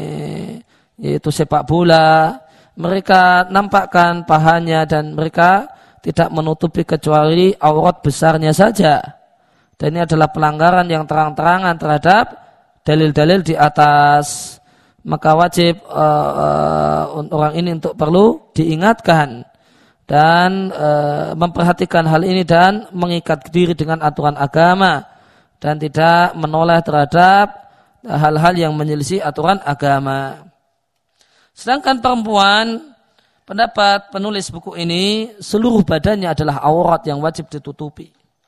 yaitu sepak bola, mereka nampakkan pahanya dan mereka tidak menutupi kecuali aurat besarnya saja. Dan ini adalah pelanggaran yang terang-terangan terhadap dalil-dalil di atas. Maka wajib uh, uh, orang ini untuk perlu diingatkan dan uh, memperhatikan hal ini dan mengikat diri dengan aturan agama dan tidak menoleh terhadap hal-hal yang menyelisih aturan agama. Sedangkan perempuan, pendapat penulis buku ini, seluruh badannya adalah aurat yang wajib ditutupi.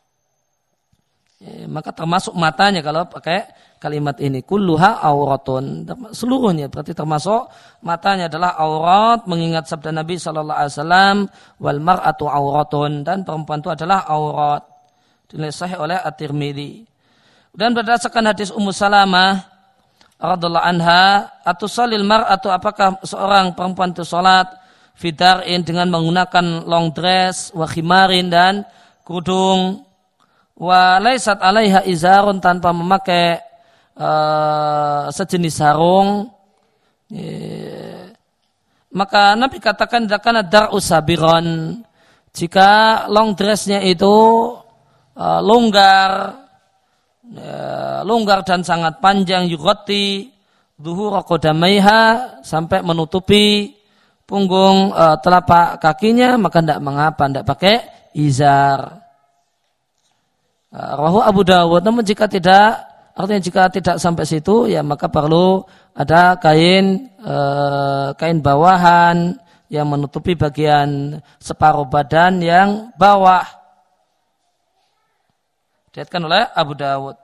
Ya, maka termasuk matanya kalau pakai kalimat ini, kulluha auratun, seluruhnya berarti termasuk matanya adalah aurat, mengingat sabda Nabi sallallahu alaihi wasallam, wal mar'atu auratun, dan perempuan itu adalah aurat. Dinilai sahih oleh At-Tirmidzi. Dan berdasarkan hadis Ummu Salamah radhiyallahu anha, atusalil mar'atu, apakah seorang perempuan itu salat fidar'in dengan menggunakan long dress, wa khimarin, dan kerudung, wa laisat alaiha izarun, tanpa memakai uh, sejenis sarung, yeah. Maka Nabi katakan, zakana dar'u sabiran, jika long dressnya itu uh, longgar, Ya, longgar dan sangat panjang, yughatti dhuhura qadamaiha, sampai menutupi punggung uh, telapak kakinya, maka tidak mengapa, tidak pakai izar. Uh, Rawahu Abu Dawud. Namun jika tidak, artinya jika tidak sampai situ, ya maka perlu ada kain uh, kain bawahan yang menutupi bagian separuh badan yang bawah. Diriwayatkan oleh Abu Dawud.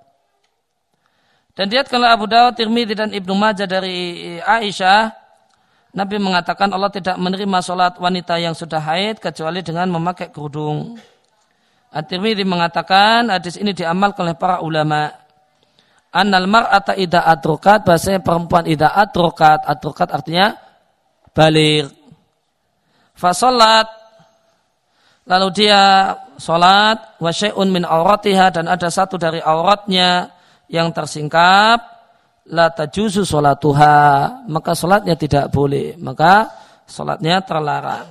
Dan diriwayatkan oleh Abu Dawud, Tirmidzi, dan Ibnu Majah dari Aisyah, Nabi mengatakan Allah tidak menerima salat wanita yang sudah haid kecuali dengan memakai kerudung. At-Tirmidzi mengatakan hadis ini diamalkan oleh para ulama. Annal mar'ata idza adrokat, bahasanya perempuan idza adrokat, adrokat artinya baligh. Fa salat, lalu dia salat, wa syai'un min auratiha, dan ada satu dari auratnya yang tersingkap, la tajuzu salatuha, maka salatnya tidak boleh, maka salatnya terlarang.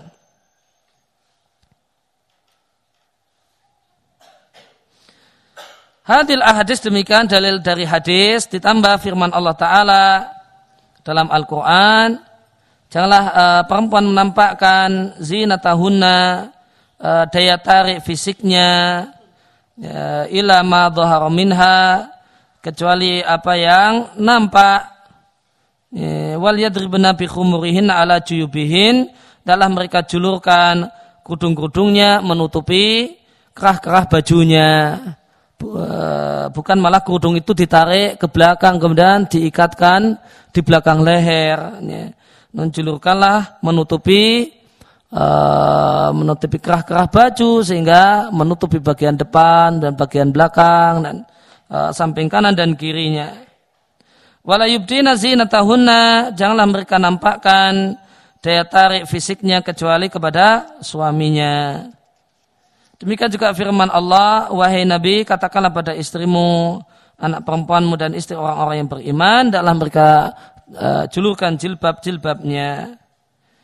Hadil ahadis, demikian dalil dari hadis, ditambah firman Allah Ta'ala dalam Al-Quran, janganlah uh, perempuan menampakkan zinatahunna, Uh, daya tarik fisiknya, uh, ila ma dhahara minha, kecuali apa yang nampak, uh, wal yadribna bi khumurihinna ala juyubihin, dalam mereka julurkan kerudung-kerudungnya menutupi kerah-kerah bajunya, uh, bukan malah kerudung itu ditarik ke belakang kemudian diikatkan di belakang leher, uh, menjulurkanlah menutupi Uh, menutupi kerah-kerah baju sehingga menutupi bagian depan dan bagian belakang dan uh, samping kanan dan kirinya. Wala yubdina zinatahunna, janganlah mereka nampakkan daya tarik fisiknya kecuali kepada suaminya. Demikian juga firman Allah, wahai Nabi, katakanlah pada istrimu, anak perempuanmu, dan istri orang-orang yang beriman, hendaklah mereka uh, julurkan jilbab-jilbabnya.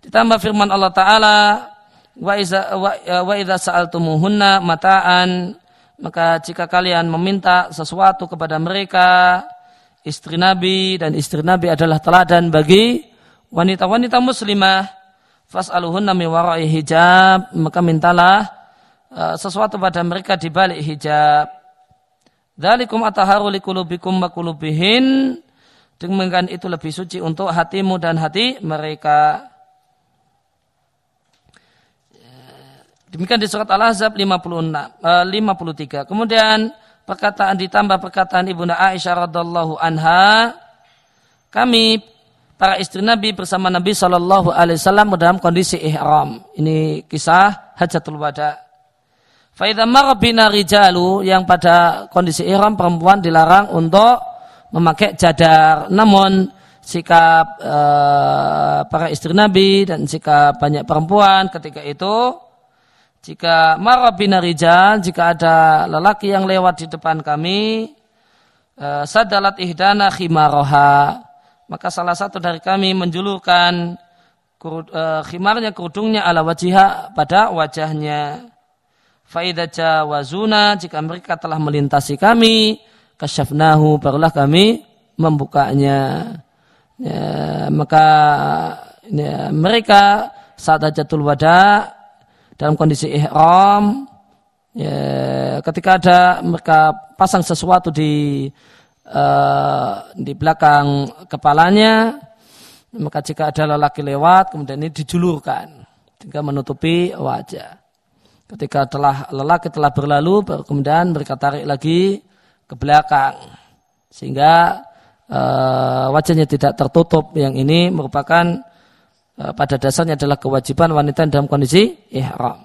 Ditambah firman Allah Ta'ala, wa iza wa, wa idza sa'altumuhunna mata'an, maka jika kalian meminta sesuatu kepada mereka, istri Nabi, dan istri Nabi adalah teladan bagi wanita-wanita muslimah, fas'aluhunna min wara'i hijab, maka mintalah uh, sesuatu pada mereka di balik hijab. Dzalikum ataharu liqulubikum wa qulubihin, demikian itu lebih suci untuk hatimu dan hati mereka. Demikian di surat Al-Ahzab lima puluh enam, lima puluh tiga. Kemudian perkataan ditambah perkataan Ibunda Aisyah radhiyallahu anha, kami para istri Nabi bersama Nabi Shallallahu Alaihi Wasallam dalam kondisi ihram. Ini kisah Hajatul Wada. Fa idza marra bina rijalu, yang pada kondisi ihram perempuan dilarang untuk memakai cadar. Namun sikap uh, para istri Nabi dan sikap banyak perempuan ketika itu, jika marra bina rijal, jika ada lelaki yang lewat di depan kami, uh, sadalat ihdana khimaraha, maka salah satu dari kami menjulurkan kurud, uh, khimarnya, kerudungnya ala wajihha, pada wajahnya. Faidah jawazuna, jika mereka telah melintasi kami, kasyafnahu, barulah kami membukanya. Ya, maka ya, mereka saat hajatul wada dalam kondisi ihram, ya, ketika ada mereka pasang sesuatu di uh, di belakang kepalanya, maka jika ada lelaki lewat, kemudian ini dijulurkan hingga menutupi wajah. Ketika telah lelaki telah berlalu, baru kemudian mereka tarik lagi ke belakang sehingga uh, wajahnya tidak tertutup. Yang ini merupakan uh, pada dasarnya adalah kewajiban wanita dalam kondisi ihram.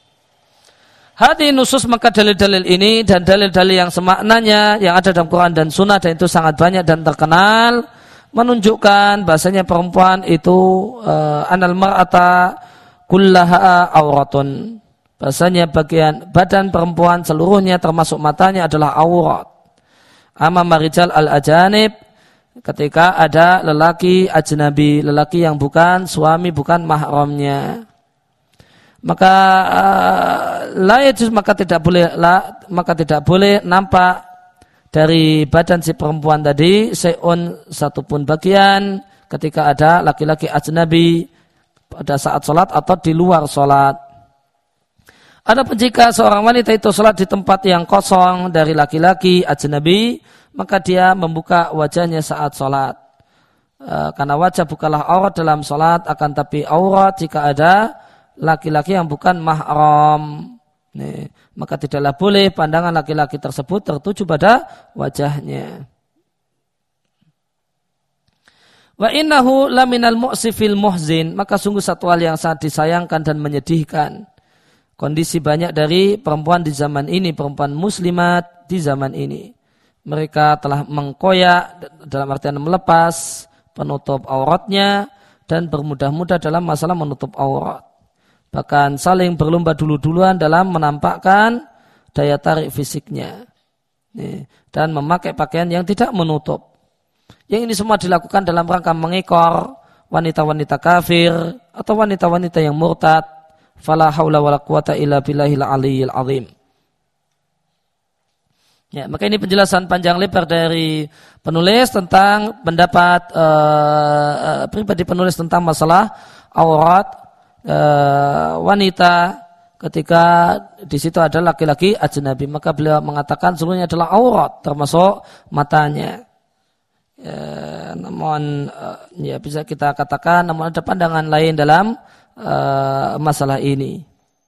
Hati nusus, maka dalil-dalil ini dan dalil-dalil yang semaknanya yang ada dalam Quran dan Sunnah, dan itu sangat banyak dan terkenal, menunjukkan bahasanya perempuan itu uh, anal mar'ata kullaha auratun, bahasanya bagian badan perempuan seluruhnya termasuk matanya adalah aurat. Amma marijal al-ajanib, ketika ada lelaki ajnabi, lelaki yang bukan suami, bukan mahramnya, maka uh, la yajuz, maka tidak boleh la, maka tidak boleh nampak dari badan si perempuan tadi se'un, satupun bagian, ketika ada laki-laki ajnabi pada saat sholat atau di luar sholat. Adapun jika seorang wanita itu sholat di tempat yang kosong dari laki-laki ajnabi, maka dia membuka wajahnya saat sholat. E, karena wajah bukanlah aurat dalam sholat, akan tapi aurat jika ada laki-laki yang bukan mahram. Nih, maka tidaklah boleh pandangan laki-laki tersebut tertuju pada wajahnya. Wa innahu laminal mu'sifil muhzin, maka sungguh satu hal yang sangat disayangkan dan menyedihkan kondisi banyak dari perempuan di zaman ini, perempuan muslimat di zaman ini. Mereka telah mengkoyak, dalam artian melepas penutup auratnya, dan bermudah-mudah dalam masalah menutup aurat. Bahkan saling berlomba dulu-duluan dalam menampakkan daya tarik fisiknya. Dan memakai pakaian yang tidak menutup. Yang ini semua dilakukan dalam rangka mengekor wanita-wanita kafir atau wanita-wanita yang murtad. Fala haula wala quwata illa billahil aliyyil azim. Ya, maka ini penjelasan panjang lebar dari penulis tentang pendapat uh, uh, pribadi penulis tentang masalah aurat uh, wanita ketika di situ ada laki-laki ajnabi. Maka beliau mengatakan seluruhnya adalah aurat, termasuk matanya. Ya, namun uh, ya bisa kita katakan, namun ada pandangan lain dalam Uh, masalah ini.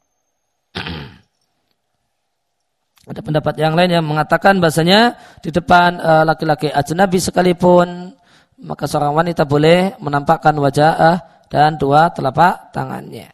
Ada pendapat yang lain yang mengatakan bahasanya di depan uh, laki-laki ajnabi sekalipun, maka seorang wanita boleh menampakkan wajah uh, dan dua telapak tangannya.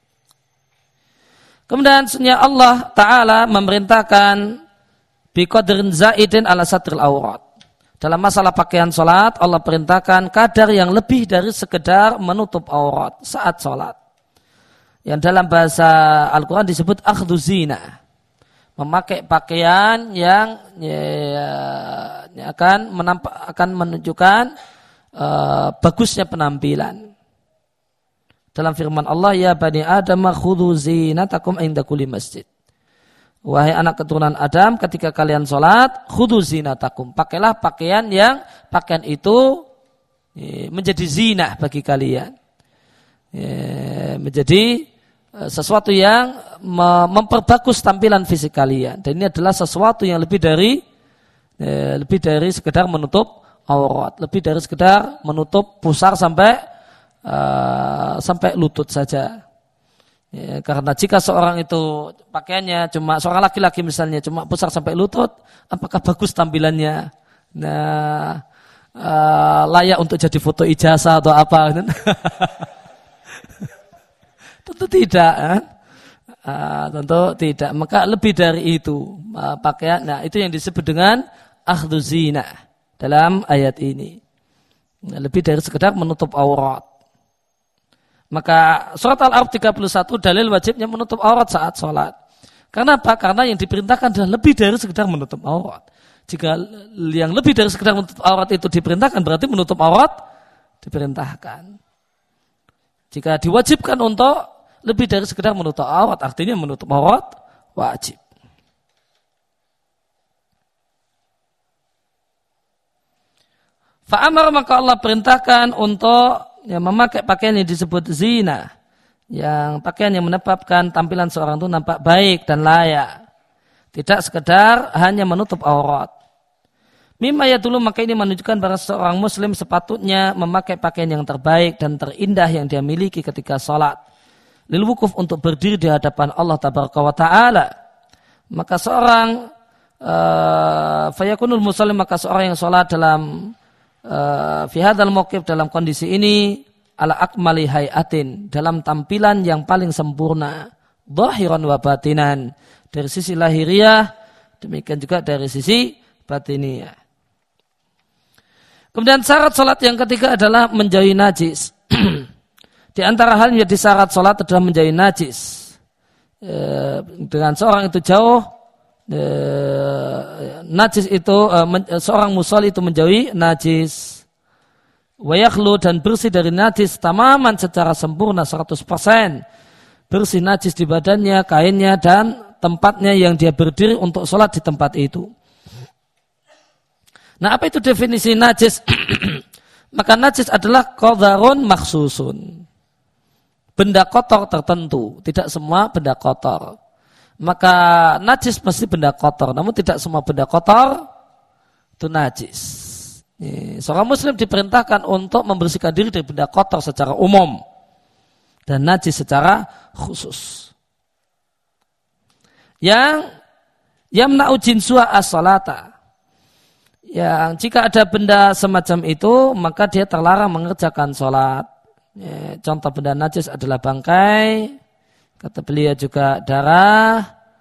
Kemudian sunnah Allah Ta'ala memerintahkan biqadrin zaidin ala satril aurat. Dalam masalah pakaian sholat, Allah perintahkan kadar yang lebih dari sekedar menutup aurat saat sholat. Yang dalam bahasa Al-Quran disebut akhdhu zina, memakai pakaian yang ya, ya, akan menampak, akan menunjukkan uh, bagusnya penampilan. dalam firman Allah, ya bani Adam khudhu zinatakum inda kulli masjid. Wahai anak keturunan Adam, ketika kalian sholat, khudhu zinatakum. Pakailah pakaian yang pakaian itu menjadi zina bagi kalian. Menjadi sesuatu yang memperbagus tampilan fisik kalian. Dan ini adalah sesuatu yang lebih dari lebih dari sekedar menutup aurat, lebih dari sekedar menutup pusar sampai uh, sampai lutut saja. Ya, karena jika seorang itu pakaiannya cuma seorang laki-laki misalnya cuma pusar sampai lutut, apakah bagus tampilannya? Nah, uh, layak untuk jadi foto ijazah atau apa? Tentu tidak, kan? Uh, tentu tidak. Maka lebih dari itu uh, pakaian. Nah, itu yang disebut dengan akhdhu zina dalam ayat ini. Nah, lebih dari sekedar menutup aurat. Maka surat Al-A'raf tiga puluh satu dalil wajibnya menutup aurat saat sholat. Karena apa? Karena yang diperintahkan adalah lebih dari sekedar menutup aurat. Jika yang lebih dari sekedar menutup aurat itu diperintahkan, berarti menutup aurat diperintahkan. Jika diwajibkan untuk lebih dari sekedar menutup aurat, artinya menutup aurat wajib. Fa'amar, maka Allah perintahkan untuk ya, memakai pakaian yang disebut zina, yang pakaian yang menempatkan tampilan seorang itu nampak baik dan layak, tidak sekedar hanya menutup aurat. Mimma ya dulu, maka ini menunjukkan bahwa seorang muslim sepatutnya memakai pakaian yang terbaik dan terindah yang dia miliki ketika sholat. Lil wukuf, untuk berdiri di hadapan Allah tabaraka wa ta'ala. Maka seorang uh, fayakunul muslim, maka seorang yang sholat dalam Uh, fi hadzal mauqif, dalam kondisi ini, ala akmali hayatin, dalam tampilan yang paling sempurna, zahiran wa batinan, dari sisi lahiriah demikian juga dari sisi batiniah. Kemudian syarat salat yang ketiga adalah menjauhi najis. Di antara hal yang menjadi syarat salat adalah menjauhi najis. E, dengan seorang itu jauh, E, najis itu e, men, seorang musolli itu menjauhi najis, wa yakhlu, dan bersih dari najis tamaman secara sempurna seratus persen, bersih najis di badannya, kainnya dan tempatnya yang dia berdiri untuk sholat di tempat itu. Nah, apa itu definisi najis? Maka najis adalah qadarun makhsusun, benda kotor tertentu, tidak semua benda kotor. Maka najis pasti benda kotor, namun tidak semua benda kotor itu najis. Seorang muslim diperintahkan untuk membersihkan diri dari benda kotor secara umum dan najis secara khusus. Yang yamna'u jinsuha as-salata, yang jika ada benda semacam itu maka dia terlarang mengerjakan sholat. Contoh benda najis adalah bangkai, kata beliau juga darah,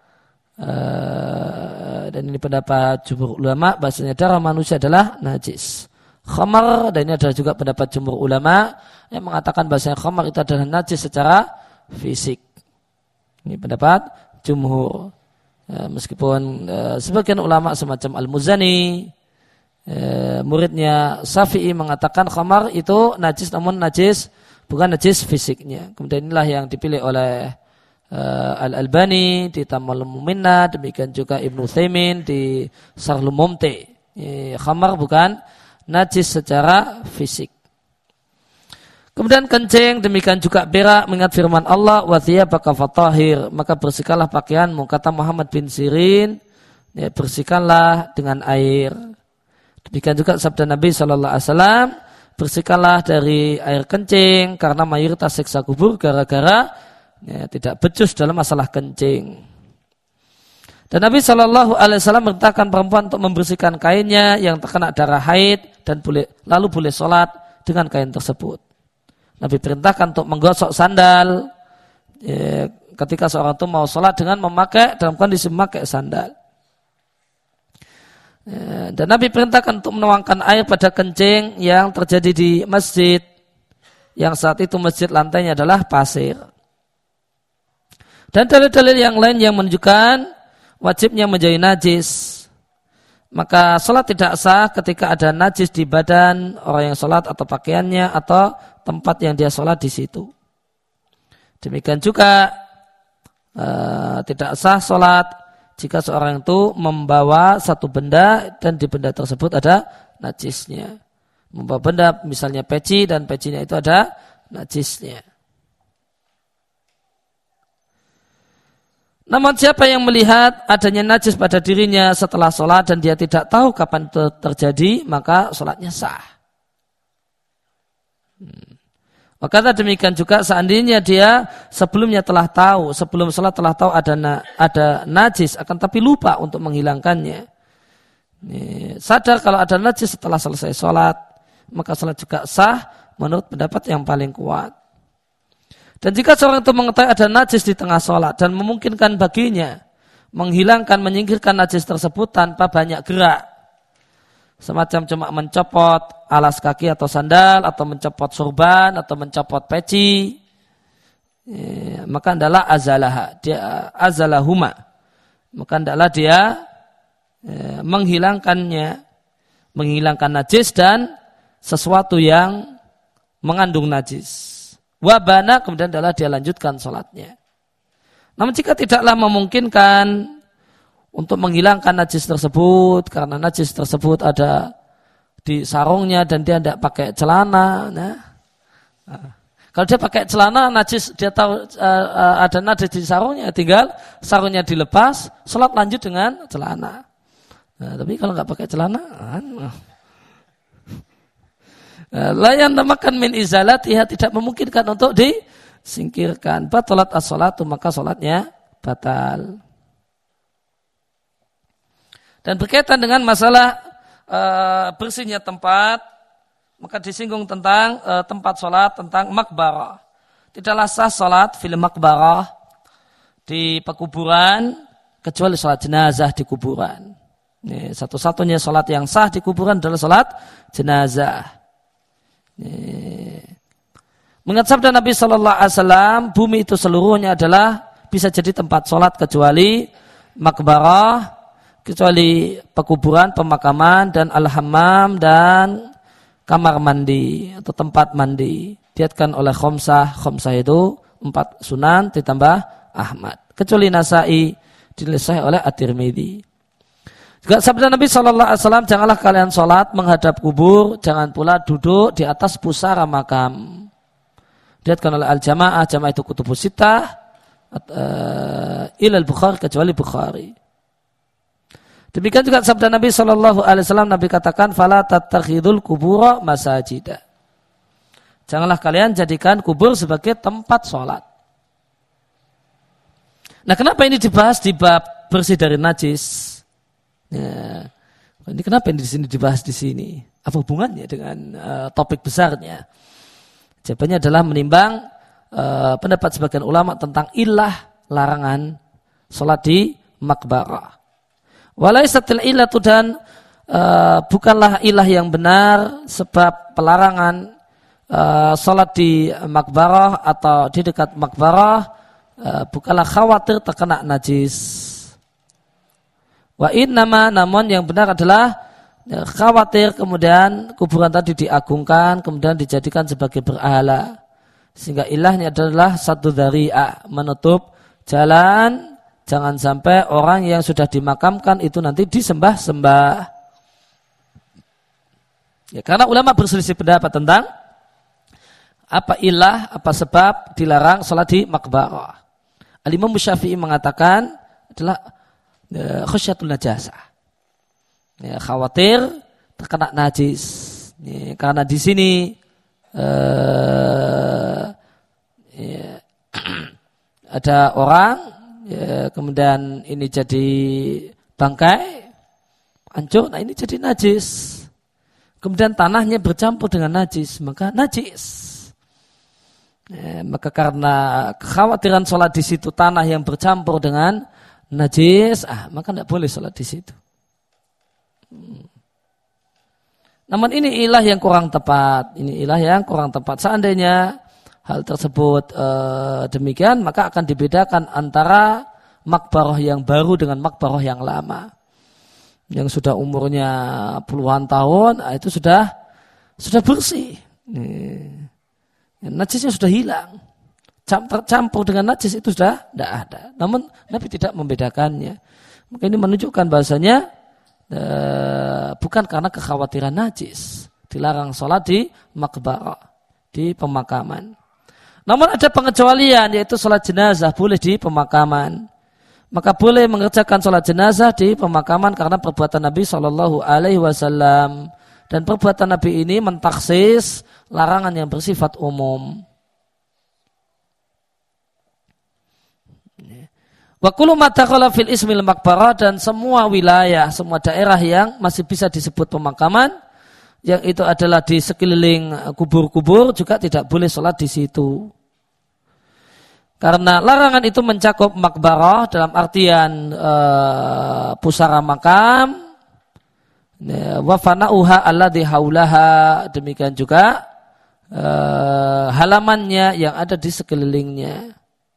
uh, dan ini pendapat jumhur ulama, bahasanya darah manusia adalah najis. Khamar, dan ini adalah juga pendapat jumhur ulama yang mengatakan bahasanya khamar itu adalah najis secara fisik. Ini pendapat jumhur. Uh, meskipun uh, sebagian ulama semacam Al-Muzani, uh, muridnya Syafi'i, mengatakan khamar itu najis, namun najis bukan najis fisiknya. Kemudian inilah yang dipilih oleh Uh, Al-Albani di Tamamul Minna, demikian juga Ibnu Utsaimin di Syarhul Mumti. E, khamar bukan najis secara fisik. Kemudian kencing, demikian juga berak, mengingat firman Allah, wa thiyabaka fatahhir, maka bersihkanlah pakaianmu, kata Muhammad bin Sirin, ya, bersihkanlah dengan air. Demikian juga sabda Nabi sallallahu alaihi wasallam, bersihkanlah dari air kencing, karena mayoritas siksa kubur gara-gara ya, tidak becus dalam masalah kencing. Dan Nabi shallallahu alaihi wasallam merintahkan perempuan untuk membersihkan kainnya yang terkena darah haid dan boleh, lalu boleh sholat dengan kain tersebut. Nabi perintahkan untuk menggosok sandal ya, ketika seorang itu mau sholat dengan memakai, dalam kondisi memakai sandal. Ya, dan Nabi perintahkan untuk menuangkan air pada kencing yang terjadi di masjid, yang saat itu masjid lantainya adalah pasir. Dan dalil-dalil yang lain yang menunjukkan wajibnya menjauhi najis. Maka sholat tidak sah ketika ada najis di badan orang yang sholat atau pakaiannya atau tempat yang dia sholat di situ. Demikian juga uh, tidak sah sholat jika seorang itu membawa satu benda dan di benda tersebut ada najisnya. Membawa benda misalnya peci dan pecinya itu ada najisnya. Namun siapa yang melihat adanya najis pada dirinya setelah sholat dan dia tidak tahu kapan itu terjadi, maka sholatnya sah. Hmm. Maka demikian juga seandainya dia sebelumnya telah tahu, sebelum sholat telah tahu ada na, ada najis, akan tapi lupa untuk menghilangkannya. Nih, sadar kalau ada najis setelah selesai sholat, maka sholat juga sah menurut pendapat yang paling kuat. Dan jika seorang itu mengetahui ada najis di tengah sholat dan memungkinkan baginya menghilangkan, menyingkirkan najis tersebut tanpa banyak gerak, semacam cuma mencopot alas kaki atau sandal, atau mencopot sorban, atau mencopot peci, ya, maka adalah azalah, dia azalahuma, maka adalah dia ya, menghilangkannya, menghilangkan najis dan sesuatu yang mengandung najis. Wabana, kemudian adalah dia lanjutkan sholatnya. Namun jika tidaklah memungkinkan untuk menghilangkan najis tersebut, karena najis tersebut ada di sarungnya dan dia tidak pakai celana, nah, kalau dia pakai celana, najis dia tahu uh, uh, ada najis di sarungnya, tinggal sarungnya dilepas, sholat lanjut dengan celana. Nah, tapi kalau nggak pakai celana, uh, layan namakan min izalatiha, tidak memungkinkan untuk disingkirkan. Batalat as-salatu, maka salatnya batal. Dan berkaitan dengan masalah e, bersihnya tempat, maka disinggung tentang e, tempat salat, tentang makbarah. Tidaklah sah salat fil makbarah, di pekuburan, kecuali salat jenazah di kuburan. Ini satu-satunya salat yang sah di kuburan adalah salat jenazah. Mengingat sabda Nabi Shallallahu Alaihi Wasallam, bumi itu seluruhnya adalah bisa jadi tempat sholat kecuali makbarah, kecuali pekuburan, pemakaman, dan al-hammam, dan kamar mandi atau tempat mandi. Diatkan oleh khomsah, khomsah itu empat sunan ditambah Ahmad. Kecuali Nasai dilisah oleh At-Tirmidzi. Juga sabda Nabi Shallallahu Alaihi Wasallam, janganlah kalian sholat menghadap kubur, jangan pula duduk di atas pusara makam. Dilihatkan oleh al-jamaah, jamaah itu kutubus sittah, uh, ilal Bukhari, kecuali Bukhari. Demikian juga sabda Nabi Shallallahu Alaihi Wasallam, Nabi katakan, fala tattakhidul kubura masajida. Janganlah kalian jadikan kubur sebagai tempat sholat. Nah, kenapa ini dibahas di bab bersih dari najis? Ya, ini kenapa ini di sini dibahas di sini? Apa hubungannya dengan uh, topik besarnya? Jawabannya adalah menimbang uh, pendapat sebagian ulama tentang ilah larangan sholat di makbarah. Walaisatil ilatu, dan uh, bukanlah ilah yang benar sebab pelarangan uh, sholat di makbarah atau di dekat makbarah uh, bukanlah khawatir terkena najis. Wa innama, namun yang benar adalah ya, khawatir kemudian kuburan tadi diagungkan, kemudian dijadikan sebagai berhala. Sehingga ilahnya adalah satu dhari'ah, menutup jalan, jangan sampai orang yang sudah dimakamkan itu nanti disembah-sembah. Ya, karena ulama berselisih pendapat tentang apa ilah, apa sebab dilarang sholat di makbarah. Al-Imam Syafi'i mengatakan adalah khusyatul najasah, ya, khawatir terkena najis. Ya, karena di sini uh, ya, ada orang, ya, kemudian ini jadi bangkai, hancur, nah ini jadi najis. Kemudian tanahnya bercampur dengan najis, maka najis. Ya, maka karena kekhawatiran sholat di situ tanah yang bercampur dengan najis, ah maka tidak boleh sholat di situ. Hmm. Namun ini ilah yang kurang tepat. Ini ilah yang kurang tepat. Seandainya hal tersebut e, demikian, maka akan dibedakan antara makbarah yang baru dengan makbarah yang lama. Yang sudah umurnya puluhan tahun, itu sudah sudah bersih. Nih. Najisnya sudah hilang. tercampur dengan najis itu sudah tidak ada. Namun Nabi tidak membedakannya. Maka ini menunjukkan bahasanya eh, bukan karena kekhawatiran najis. Dilarang sholat di makbarah, di pemakaman. Namun ada pengecualian, yaitu sholat jenazah boleh di pemakaman. Maka boleh mengerjakan sholat jenazah di pemakaman karena perbuatan Nabi shallallahu alaihi wasallam. Dan perbuatan Nabi ini mentaksis larangan yang bersifat umum. Wa kullu ma dakhala fil ismil maqbarah, dan semua wilayah, semua daerah yang masih bisa disebut pemakaman, yang itu adalah di sekeliling kubur-kubur, juga tidak boleh sholat di situ. Karena larangan itu mencakup makbarah dalam artian e, pusara makam, wa fana'uha alladhi haulaha, demikian juga e, halamannya yang ada di sekelilingnya.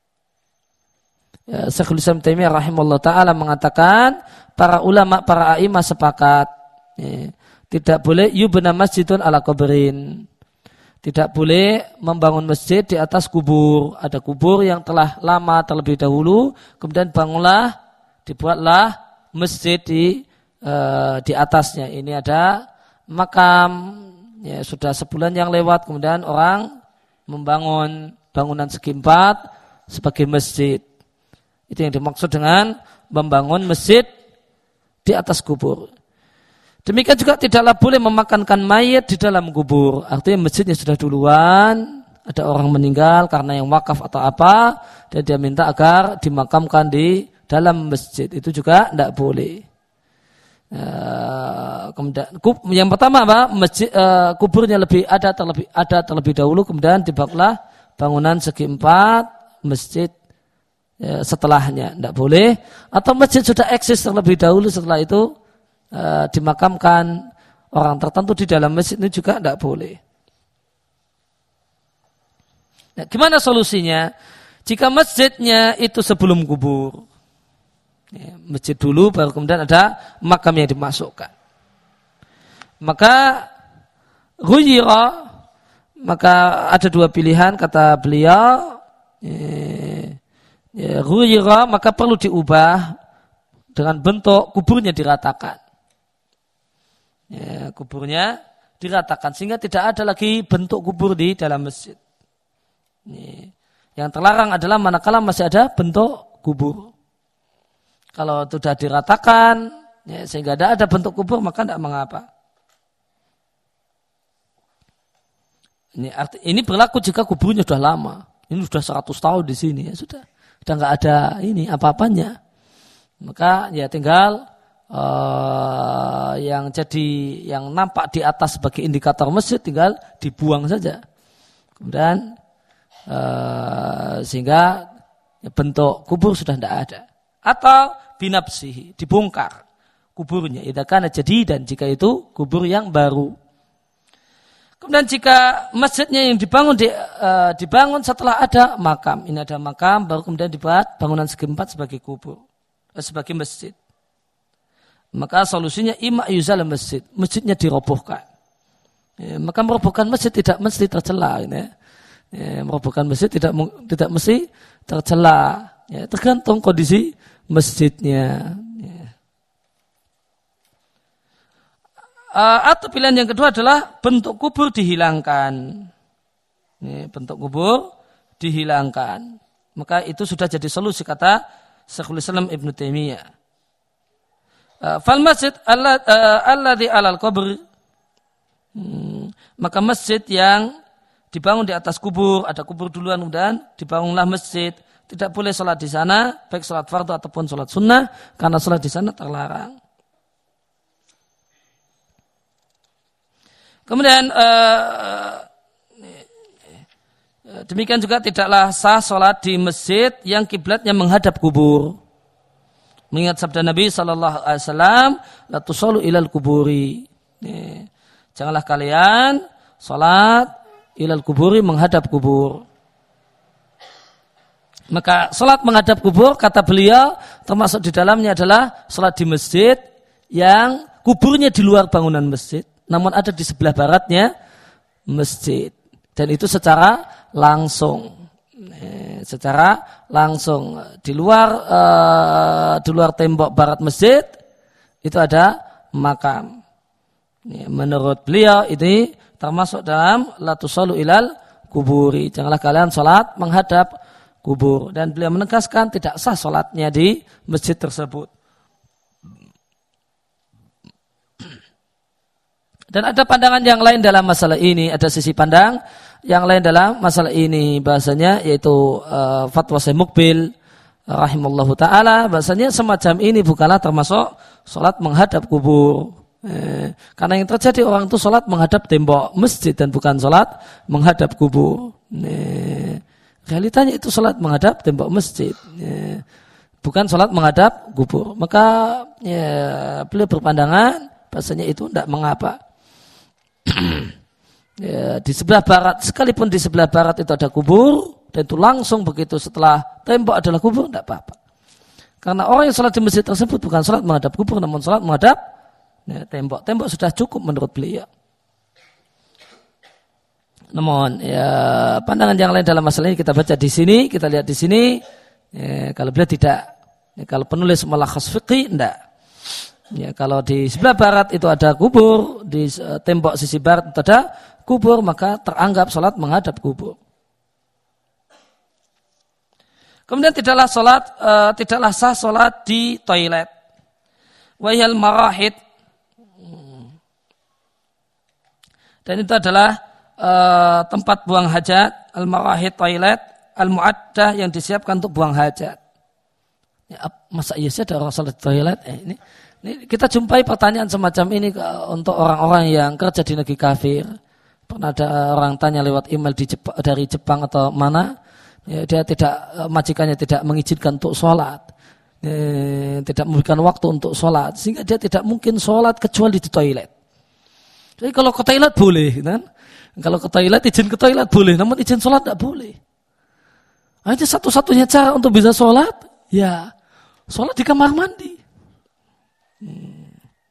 Ya, Syekhul Islam Taimiyah rahimahullah ta'ala mengatakan para ulama, para a'imah sepakat ya, tidak boleh yubna masjidun ala kubrin. Tidak boleh membangun masjid di atas kubur. Ada kubur yang telah lama terlebih dahulu, kemudian bangunlah, dibuatlah masjid di uh, di atasnya. Ini ada makam, ya, sudah sebulan yang lewat, kemudian orang membangun bangunan segi empat sebagai masjid. Itu yang dimaksud dengan membangun masjid di atas kubur. Demikian juga tidaklah boleh memakankan mayit di dalam kubur. Artinya masjidnya sudah duluan, ada orang meninggal karena yang wakaf atau apa, dan dia minta agar dimakamkan di dalam masjid. Itu juga tidak boleh. Uh, kemudian yang pertama apa? Masjid, uh, kuburnya lebih ada terlebih ada terlebih dahulu, kemudian dibangunlah bangunan segi empat masjid uh, setelahnya. Tidak boleh. Atau masjid sudah eksis terlebih dahulu, setelah itu Uh, dimakamkan orang tertentu di dalam masjid, ini juga tidak boleh. Nah, gimana solusinya? Jika masjidnya itu sebelum kubur, ya, masjid dulu baru kemudian ada makam yang dimasukkan, maka ghuyira, maka ada dua pilihan kata beliau, ya, ya, ghuyira, maka perlu diubah dengan bentuk kuburnya diratakan. Ya, kuburnya diratakan sehingga tidak ada lagi bentuk kubur di dalam masjid. Ini. Yang terlarang adalah manakala masih ada bentuk kubur. Kalau sudah diratakan, ya, sehingga tidak ada bentuk kubur, maka tidak mengapa. Ini arti, ini berlaku jika kuburnya sudah lama. Ini sudah seratus tahun di sini, ya sudah, sudah nggak ada ini apa-apanya. Maka ya tinggal Uh, yang jadi yang nampak di atas sebagai indikator masjid tinggal dibuang saja, kemudian uh, sehingga bentuk kubur sudah tidak ada. Atau binapsihi, dibongkar kuburnya, idza kana jadidan, jika itu kubur yang baru. Kemudian jika masjidnya yang dibangun di, uh, dibangun setelah ada makam, ini ada makam, baru kemudian dibuat bangunan segi empat sebagai kubur, uh, sebagai masjid. Maka solusinya ima yuzal masjid, masjidnya dirobohkan. Ya, maka merobohkan masjid tidak mesti tercela, ya. Ya, merobohkan masjid tidak tidak mesti tercela, ya, tergantung kondisi masjidnya. Ya. Uh, atau pilihan yang kedua adalah bentuk kubur dihilangkan. Ya, bentuk kubur dihilangkan. Maka itu sudah jadi solusi kata Syekhul Islam Ibnu Taimiyah. Fal masjid alladzi alal qabr, hmm, maka masjid yang dibangun di atas kubur, ada kubur duluan kemudian dibangunlah masjid, tidak boleh sholat di sana, baik sholat fardu ataupun sholat sunnah, karena sholat di sana terlarang. Kemudian uh, demikian juga tidaklah sah sholat di masjid yang kiblatnya menghadap kubur. Mengingat sabda Nabi Sallallahu Alaihi Wasallam, la tusallu ilal kuburi. Nih, janganlah kalian salat ilal kuburi, menghadap kubur. Maka salat menghadap kubur, kata beliau, termasuk di dalamnya adalah salat di masjid yang kuburnya di luar bangunan masjid, namun ada di sebelah baratnya masjid, dan itu secara langsung. eh, secara langsung di luar eh, di luar tembok barat masjid itu ada makam. Ya, menurut beliau ini termasuk dalam la tusallu ilal kuburi. Janganlah kalian salat menghadap kubur. Dan beliau menegaskan tidak sah salatnya di masjid tersebut. Dan ada pandangan yang lain dalam masalah ini, ada sisi pandang yang lain dalam masalah ini, bahasanya yaitu uh, fatwa Syekh Mukbil rahimallahu taala, bahasanya semacam ini bukanlah termasuk salat menghadap kubur. Eh, karena yang terjadi orang itu salat menghadap tembok masjid dan bukan salat menghadap kubur. Eh, realitanya itu salat menghadap tembok masjid, eh, bukan salat menghadap kubur. Maka ya, beliau berpandangan bahasanya itu tidak mengapa. Ya, di sebelah barat, sekalipun di sebelah barat itu ada kubur, dan itu langsung begitu setelah tembok adalah kubur, tidak apa-apa. Karena orang yang salat di masjid tersebut bukan salat menghadap kubur, namun salat menghadap ya, tembok. Tembok sudah cukup menurut beliau. Namun ya, pandangan yang lain dalam masalah ini kita baca di sini, kita lihat di sini. Ya, kalau beliau tidak, ya, kalau penulis mulakhas fiqih, tidak. Ya, kalau di sebelah barat itu ada kubur, di tembok sisi barat itu ada kubur, maka teranggap salat menghadap kubur. Kemudian tidaklah salat, uh, tidaklah sah salat di toilet. Wahiyal marahid. Dan itu adalah uh, tempat buang hajat, al-marahid toilet, al-mu'addah yang disiapkan untuk buang hajat. Ya, masa iya sih ada orang salat di toilet? Eh, ini Ini kita jumpai pertanyaan semacam ini untuk orang-orang yang kerja di negeri kafir. Pernah ada orang tanya lewat email di Jepang, dari Jepang atau mana, ya, dia tidak, majikannya tidak mengizinkan untuk sholat, ya, tidak memberikan waktu untuk sholat, sehingga dia tidak mungkin sholat kecuali di toilet. Jadi kalau ke toilet boleh, kan? Kalau ke toilet izin ke toilet boleh, namun izin sholat tidak boleh. Hanya satu-satunya cara untuk bisa sholat, ya sholat di kamar mandi. Hmm.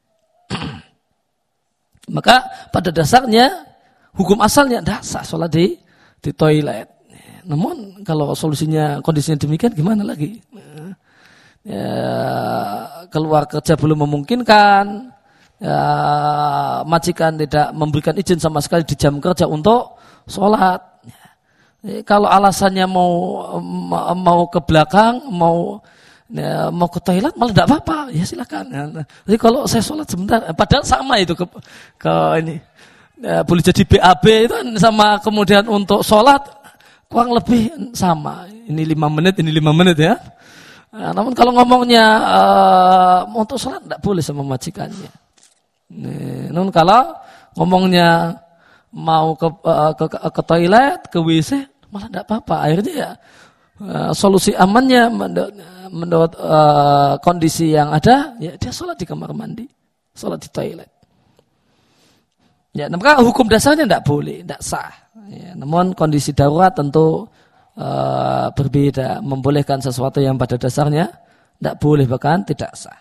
Maka pada dasarnya hukum asalnya tidak sah sholat di, di toilet. Namun kalau solusinya kondisinya demikian gimana lagi? Ya, keluar kerja belum memungkinkan, ya, majikan tidak memberikan izin sama sekali di jam kerja untuk sholat. Ya, kalau alasannya mau mau ke belakang, mau Ya, mau ke toilet malah tidak apa-apa, ya silakan. Ya, jadi kalau saya sholat sebentar, padahal sama itu ke, ke ini, ya, boleh jadi B A B itu sama, kemudian untuk sholat kurang lebih sama. Ini lima menit, ini lima menit ya. Nah, namun kalau ngomongnya uh, untuk sholat tidak boleh sama majikannya. Nih, namun kalau ngomongnya mau ke, uh, ke, ke, ke toilet, ke W C malah tidak apa-apa. Akhirnya ya uh, solusi amannya menurut uh, kondisi yang ada, ya dia sholat di kamar mandi, sholat di toilet. Ya, maka hukum dasarnya tidak boleh, tidak sah. Ya, namun kondisi darurat tentu uh, berbeda, membolehkan sesuatu yang pada dasarnya tidak boleh, bahkan tidak sah.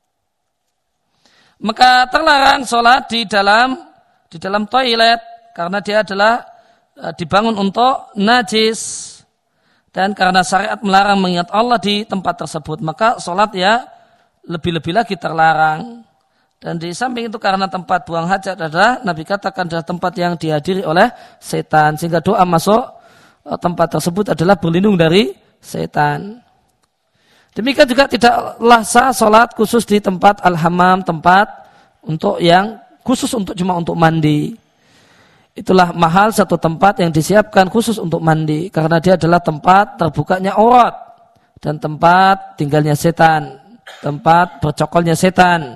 Maka terlarang sholat di dalam di dalam toilet karena dia adalah uh, dibangun untuk najis. Dan karena syariat melarang mengingat Allah di tempat tersebut, maka sholat ya lebih-lebih lagi terlarang. Dan di samping itu karena tempat buang hajat adalah, Nabi katakan adalah tempat yang dihadiri oleh setan. Sehingga doa masuk tempat tersebut adalah berlindung dari setan. Demikian juga tidaklah sah sholat khusus di tempat al-hamam, tempat untuk yang khusus untuk cuma untuk mandi. Itulah mahal satu tempat yang disiapkan khusus untuk mandi. Karena dia adalah tempat terbukanya aurat. Dan tempat tinggalnya setan. Tempat bercokolnya setan.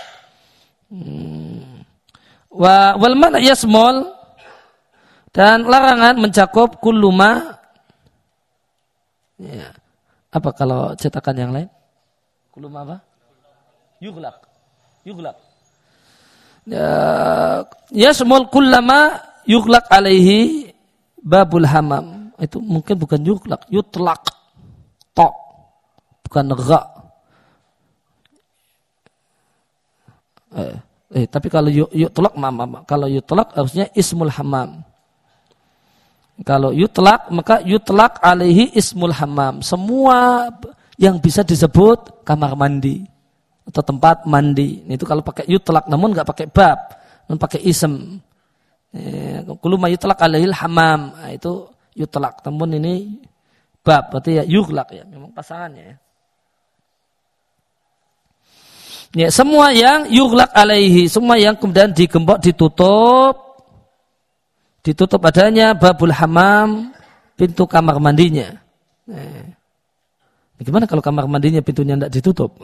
Hmm. Wa wal mana yasmol. Dan larangan mencakup kulluma. Ya. Apa kalau cetakan yang lain? Kulluma apa? Yughlaq. Yughlaq. Ya, yasmul kullama yughlaq alaihi babul hamam. Itu mungkin bukan yughlaq, yutlaq. Ta. Bukan gha. Eh, eh tapi kalau yutlaq mama, kalau yutlaq harusnya ismul hamam. Kalau yutlak maka yutlak alaihi ismul hammam. Semua yang bisa disebut kamar mandi atau tempat mandi. Itu kalau pakai yutlak, namun nggak pakai bab, namun pakai ism. Kullu ma yutlak alaihil hammam. Nah, itu yutlak. Namun ini bab, berarti ya yuglak ya, memang pasangannya ya. Ya, semua yang yuglak alaihi, semua yang kemudian digembok, ditutup, ditutup adanya babul hammam, pintu kamar mandinya. Nah, bagaimana kalau kamar mandinya pintunya tidak ditutup?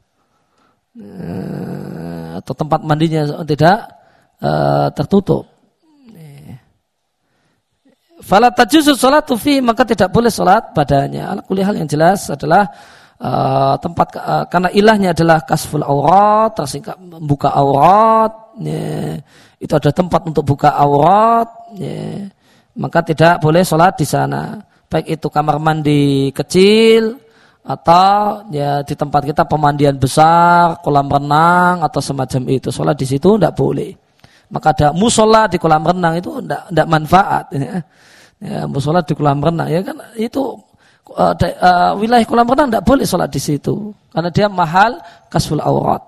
Nah, atau tempat mandinya tidak uh, tertutup. Nah. Fala tajuzu sholatu fi, maka tidak boleh sholat padanya. Ala kulli hal yang jelas adalah Uh, tempat uh, karena ilahnya adalah kasful aurat, tersingkap membuka aurat, ya. Itu ada tempat untuk buka aurat, ya. Maka tidak boleh sholat di sana, baik itu kamar mandi kecil atau ya di tempat kita pemandian besar, kolam renang atau semacam itu, sholat di situ tidak boleh. Maka ada musola di kolam renang itu tidak tidak manfaat, ya. Ya, musola di kolam renang ya kan itu Uh, de, uh, wilayah kolam renang tidak boleh sholat di situ karena dia mahal kasful aurat.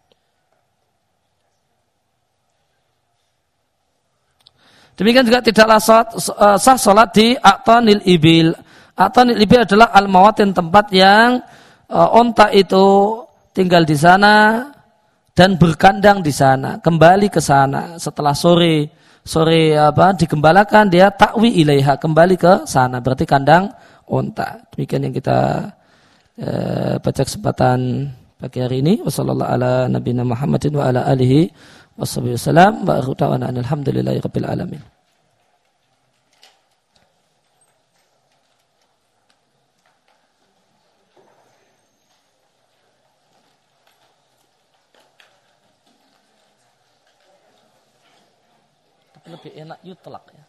Demikian juga tidaklah sholat, uh, sah sholat di aqtanil ibil. Aqtanil ibil adalah al-mawatin, tempat yang uh, onta itu tinggal di sana dan berkandang di sana, kembali ke sana setelah sore sore apa digembalakan, dia takwi ilaiha, kembali ke sana, berarti kandang onta. Demikian yang kita uh, baca kesempatan pagi hari ini. Wassallallahu ala nabiyina Muhammadin wa ala alihi washabihi wasallam wa akhiru da'wana alhamdulillahi rabbil alamin. Tapi lebih enak yutlak ya.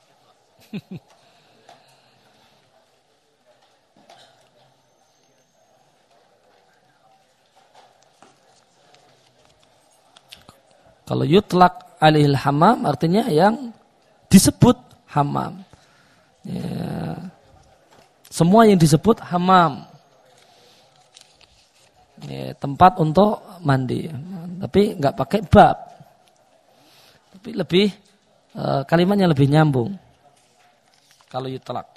Kalau yutlak alihil hammam artinya yang disebut hammam. Ya. Semua yang disebut hammam. Ya, tempat untuk mandi. Tapi nggak pakai bab. Tapi lebih uh, kalimatnya lebih nyambung. Kalau yutlak.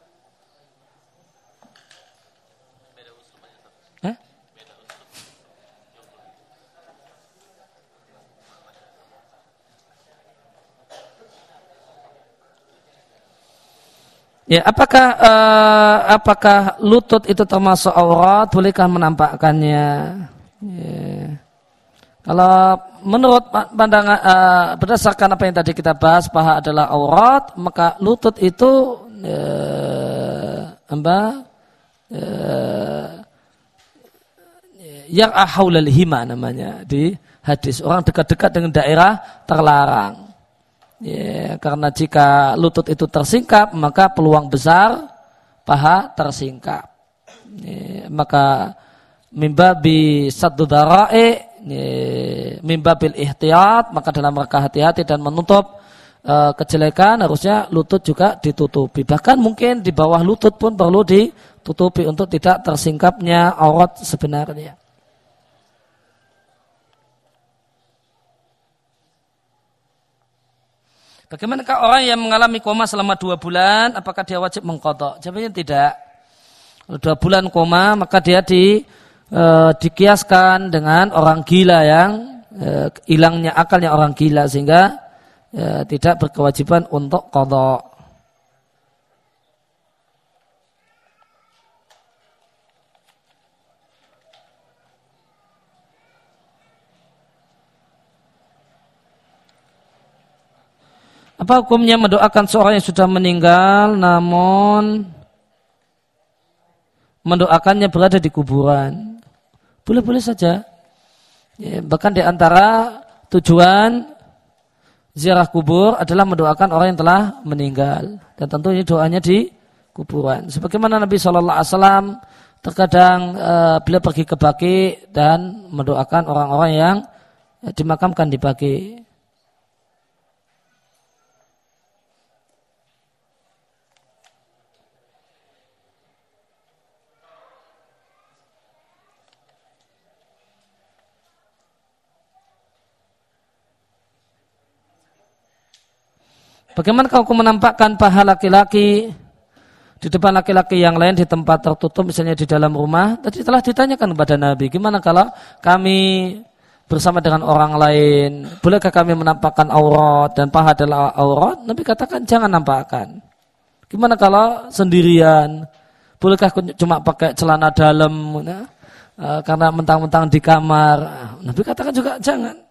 Ya, apakah uh, apakah lutut itu termasuk aurat? Bolehkah menampakkannya? Ya. Kalau menurut pandangan uh, berdasarkan apa yang tadi kita bahas, paha adalah aurat, maka lutut itu uh, apa? Uh, yang ahaulal hima namanya di hadis, orang dekat-dekat dengan daerah terlarang. Ya, karena jika lutut itu tersingkap maka peluang besar paha tersingkap. Ya, maka mimbabi saddu dara'i, ya, mimbabil ihtiyat, maka dalam rangka hati-hati dan menutup uh, kejelekan harusnya lutut juga ditutupi. Bahkan mungkin di bawah lutut pun perlu ditutupi untuk tidak tersingkapnya aurat sebenarnya. Bagaimanakah orang yang mengalami koma selama dua bulan, apakah dia wajib mengqadha? Jawabannya tidak. Kalau dua bulan koma, maka dia di, e, dikiaskan dengan orang gila yang e, hilangnya akalnya orang gila, sehingga e, tidak berkewajiban untuk qadha. Apa hukumnya mendoakan seorang yang sudah meninggal namun mendoakannya berada di kuburan? Boleh-boleh saja. Ya, bahkan di antara tujuan ziarah kubur adalah mendoakan orang yang telah meninggal. Dan tentu ini doanya di kuburan. Sebagaimana Nabi shallallahu alaihi wasallam terkadang uh, beliau pergi ke Baqi dan mendoakan orang-orang yang uh, dimakamkan di Baqi. Bagaimana kalau aku menampakkan paha laki-laki di depan laki-laki yang lain di tempat tertutup, misalnya di dalam rumah? Tadi telah ditanyakan kepada Nabi, gimana kalau kami bersama dengan orang lain, bolehkah kami menampakkan aurat dan paha adalah aurat? Nabi katakan jangan nampakkan. Gimana kalau sendirian? Bolehkah cuma pakai celana dalam ya? E, karena mentang-mentang di kamar? Nabi katakan juga jangan.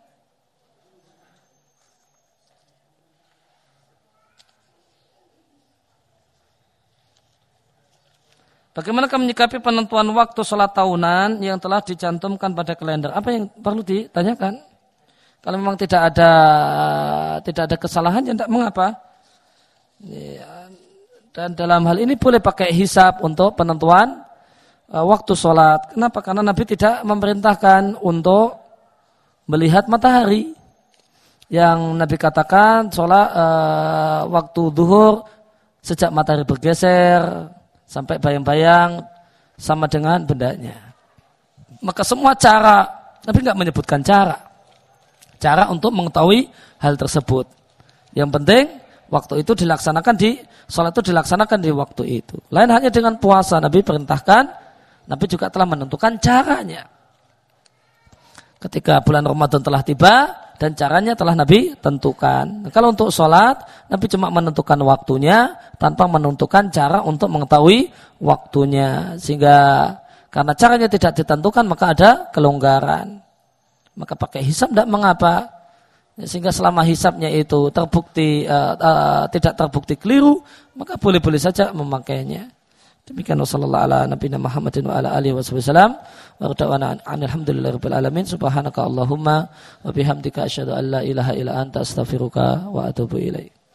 Bagaimana kamu menyikapi penentuan waktu sholat tahunan yang telah dicantumkan pada kalender? Apa yang perlu ditanyakan? Kalau memang tidak ada tidak ada kesalahan, ya tidak mengapa. Dan dalam hal ini boleh pakai hisab untuk penentuan waktu sholat. Kenapa? Karena Nabi tidak memerintahkan untuk melihat matahari. Yang Nabi katakan sholat uh, waktu zuhur sejak matahari bergeser sampai bayang-bayang sama dengan bendanya. Maka semua cara, Nabi nggak menyebutkan cara. Cara untuk mengetahui hal tersebut. Yang penting waktu itu dilaksanakan di sholat itu dilaksanakan di waktu itu. Lain hanya dengan puasa, Nabi perintahkan, Nabi juga telah menentukan caranya. Ketika bulan Ramadan telah tiba dan caranya telah Nabi tentukan. Nah, kalau untuk sholat, Nabi cuma menentukan waktunya tanpa menentukan cara untuk mengetahui waktunya. Sehingga karena caranya tidak ditentukan maka ada kelonggaran. Maka pakai hisab tidak mengapa. Sehingga selama hisabnya itu terbukti uh, uh, tidak terbukti keliru, maka boleh-boleh saja memakainya. Demikian wasallallahu ala nabiyina Muhammadin wa ala alihi wasallam wa radwana alhamdulillahirabbil alamin subhanaka allahumma wa bihamdika asyhadu an la ilaha illa anta astaghfiruka wa atubu ilaik.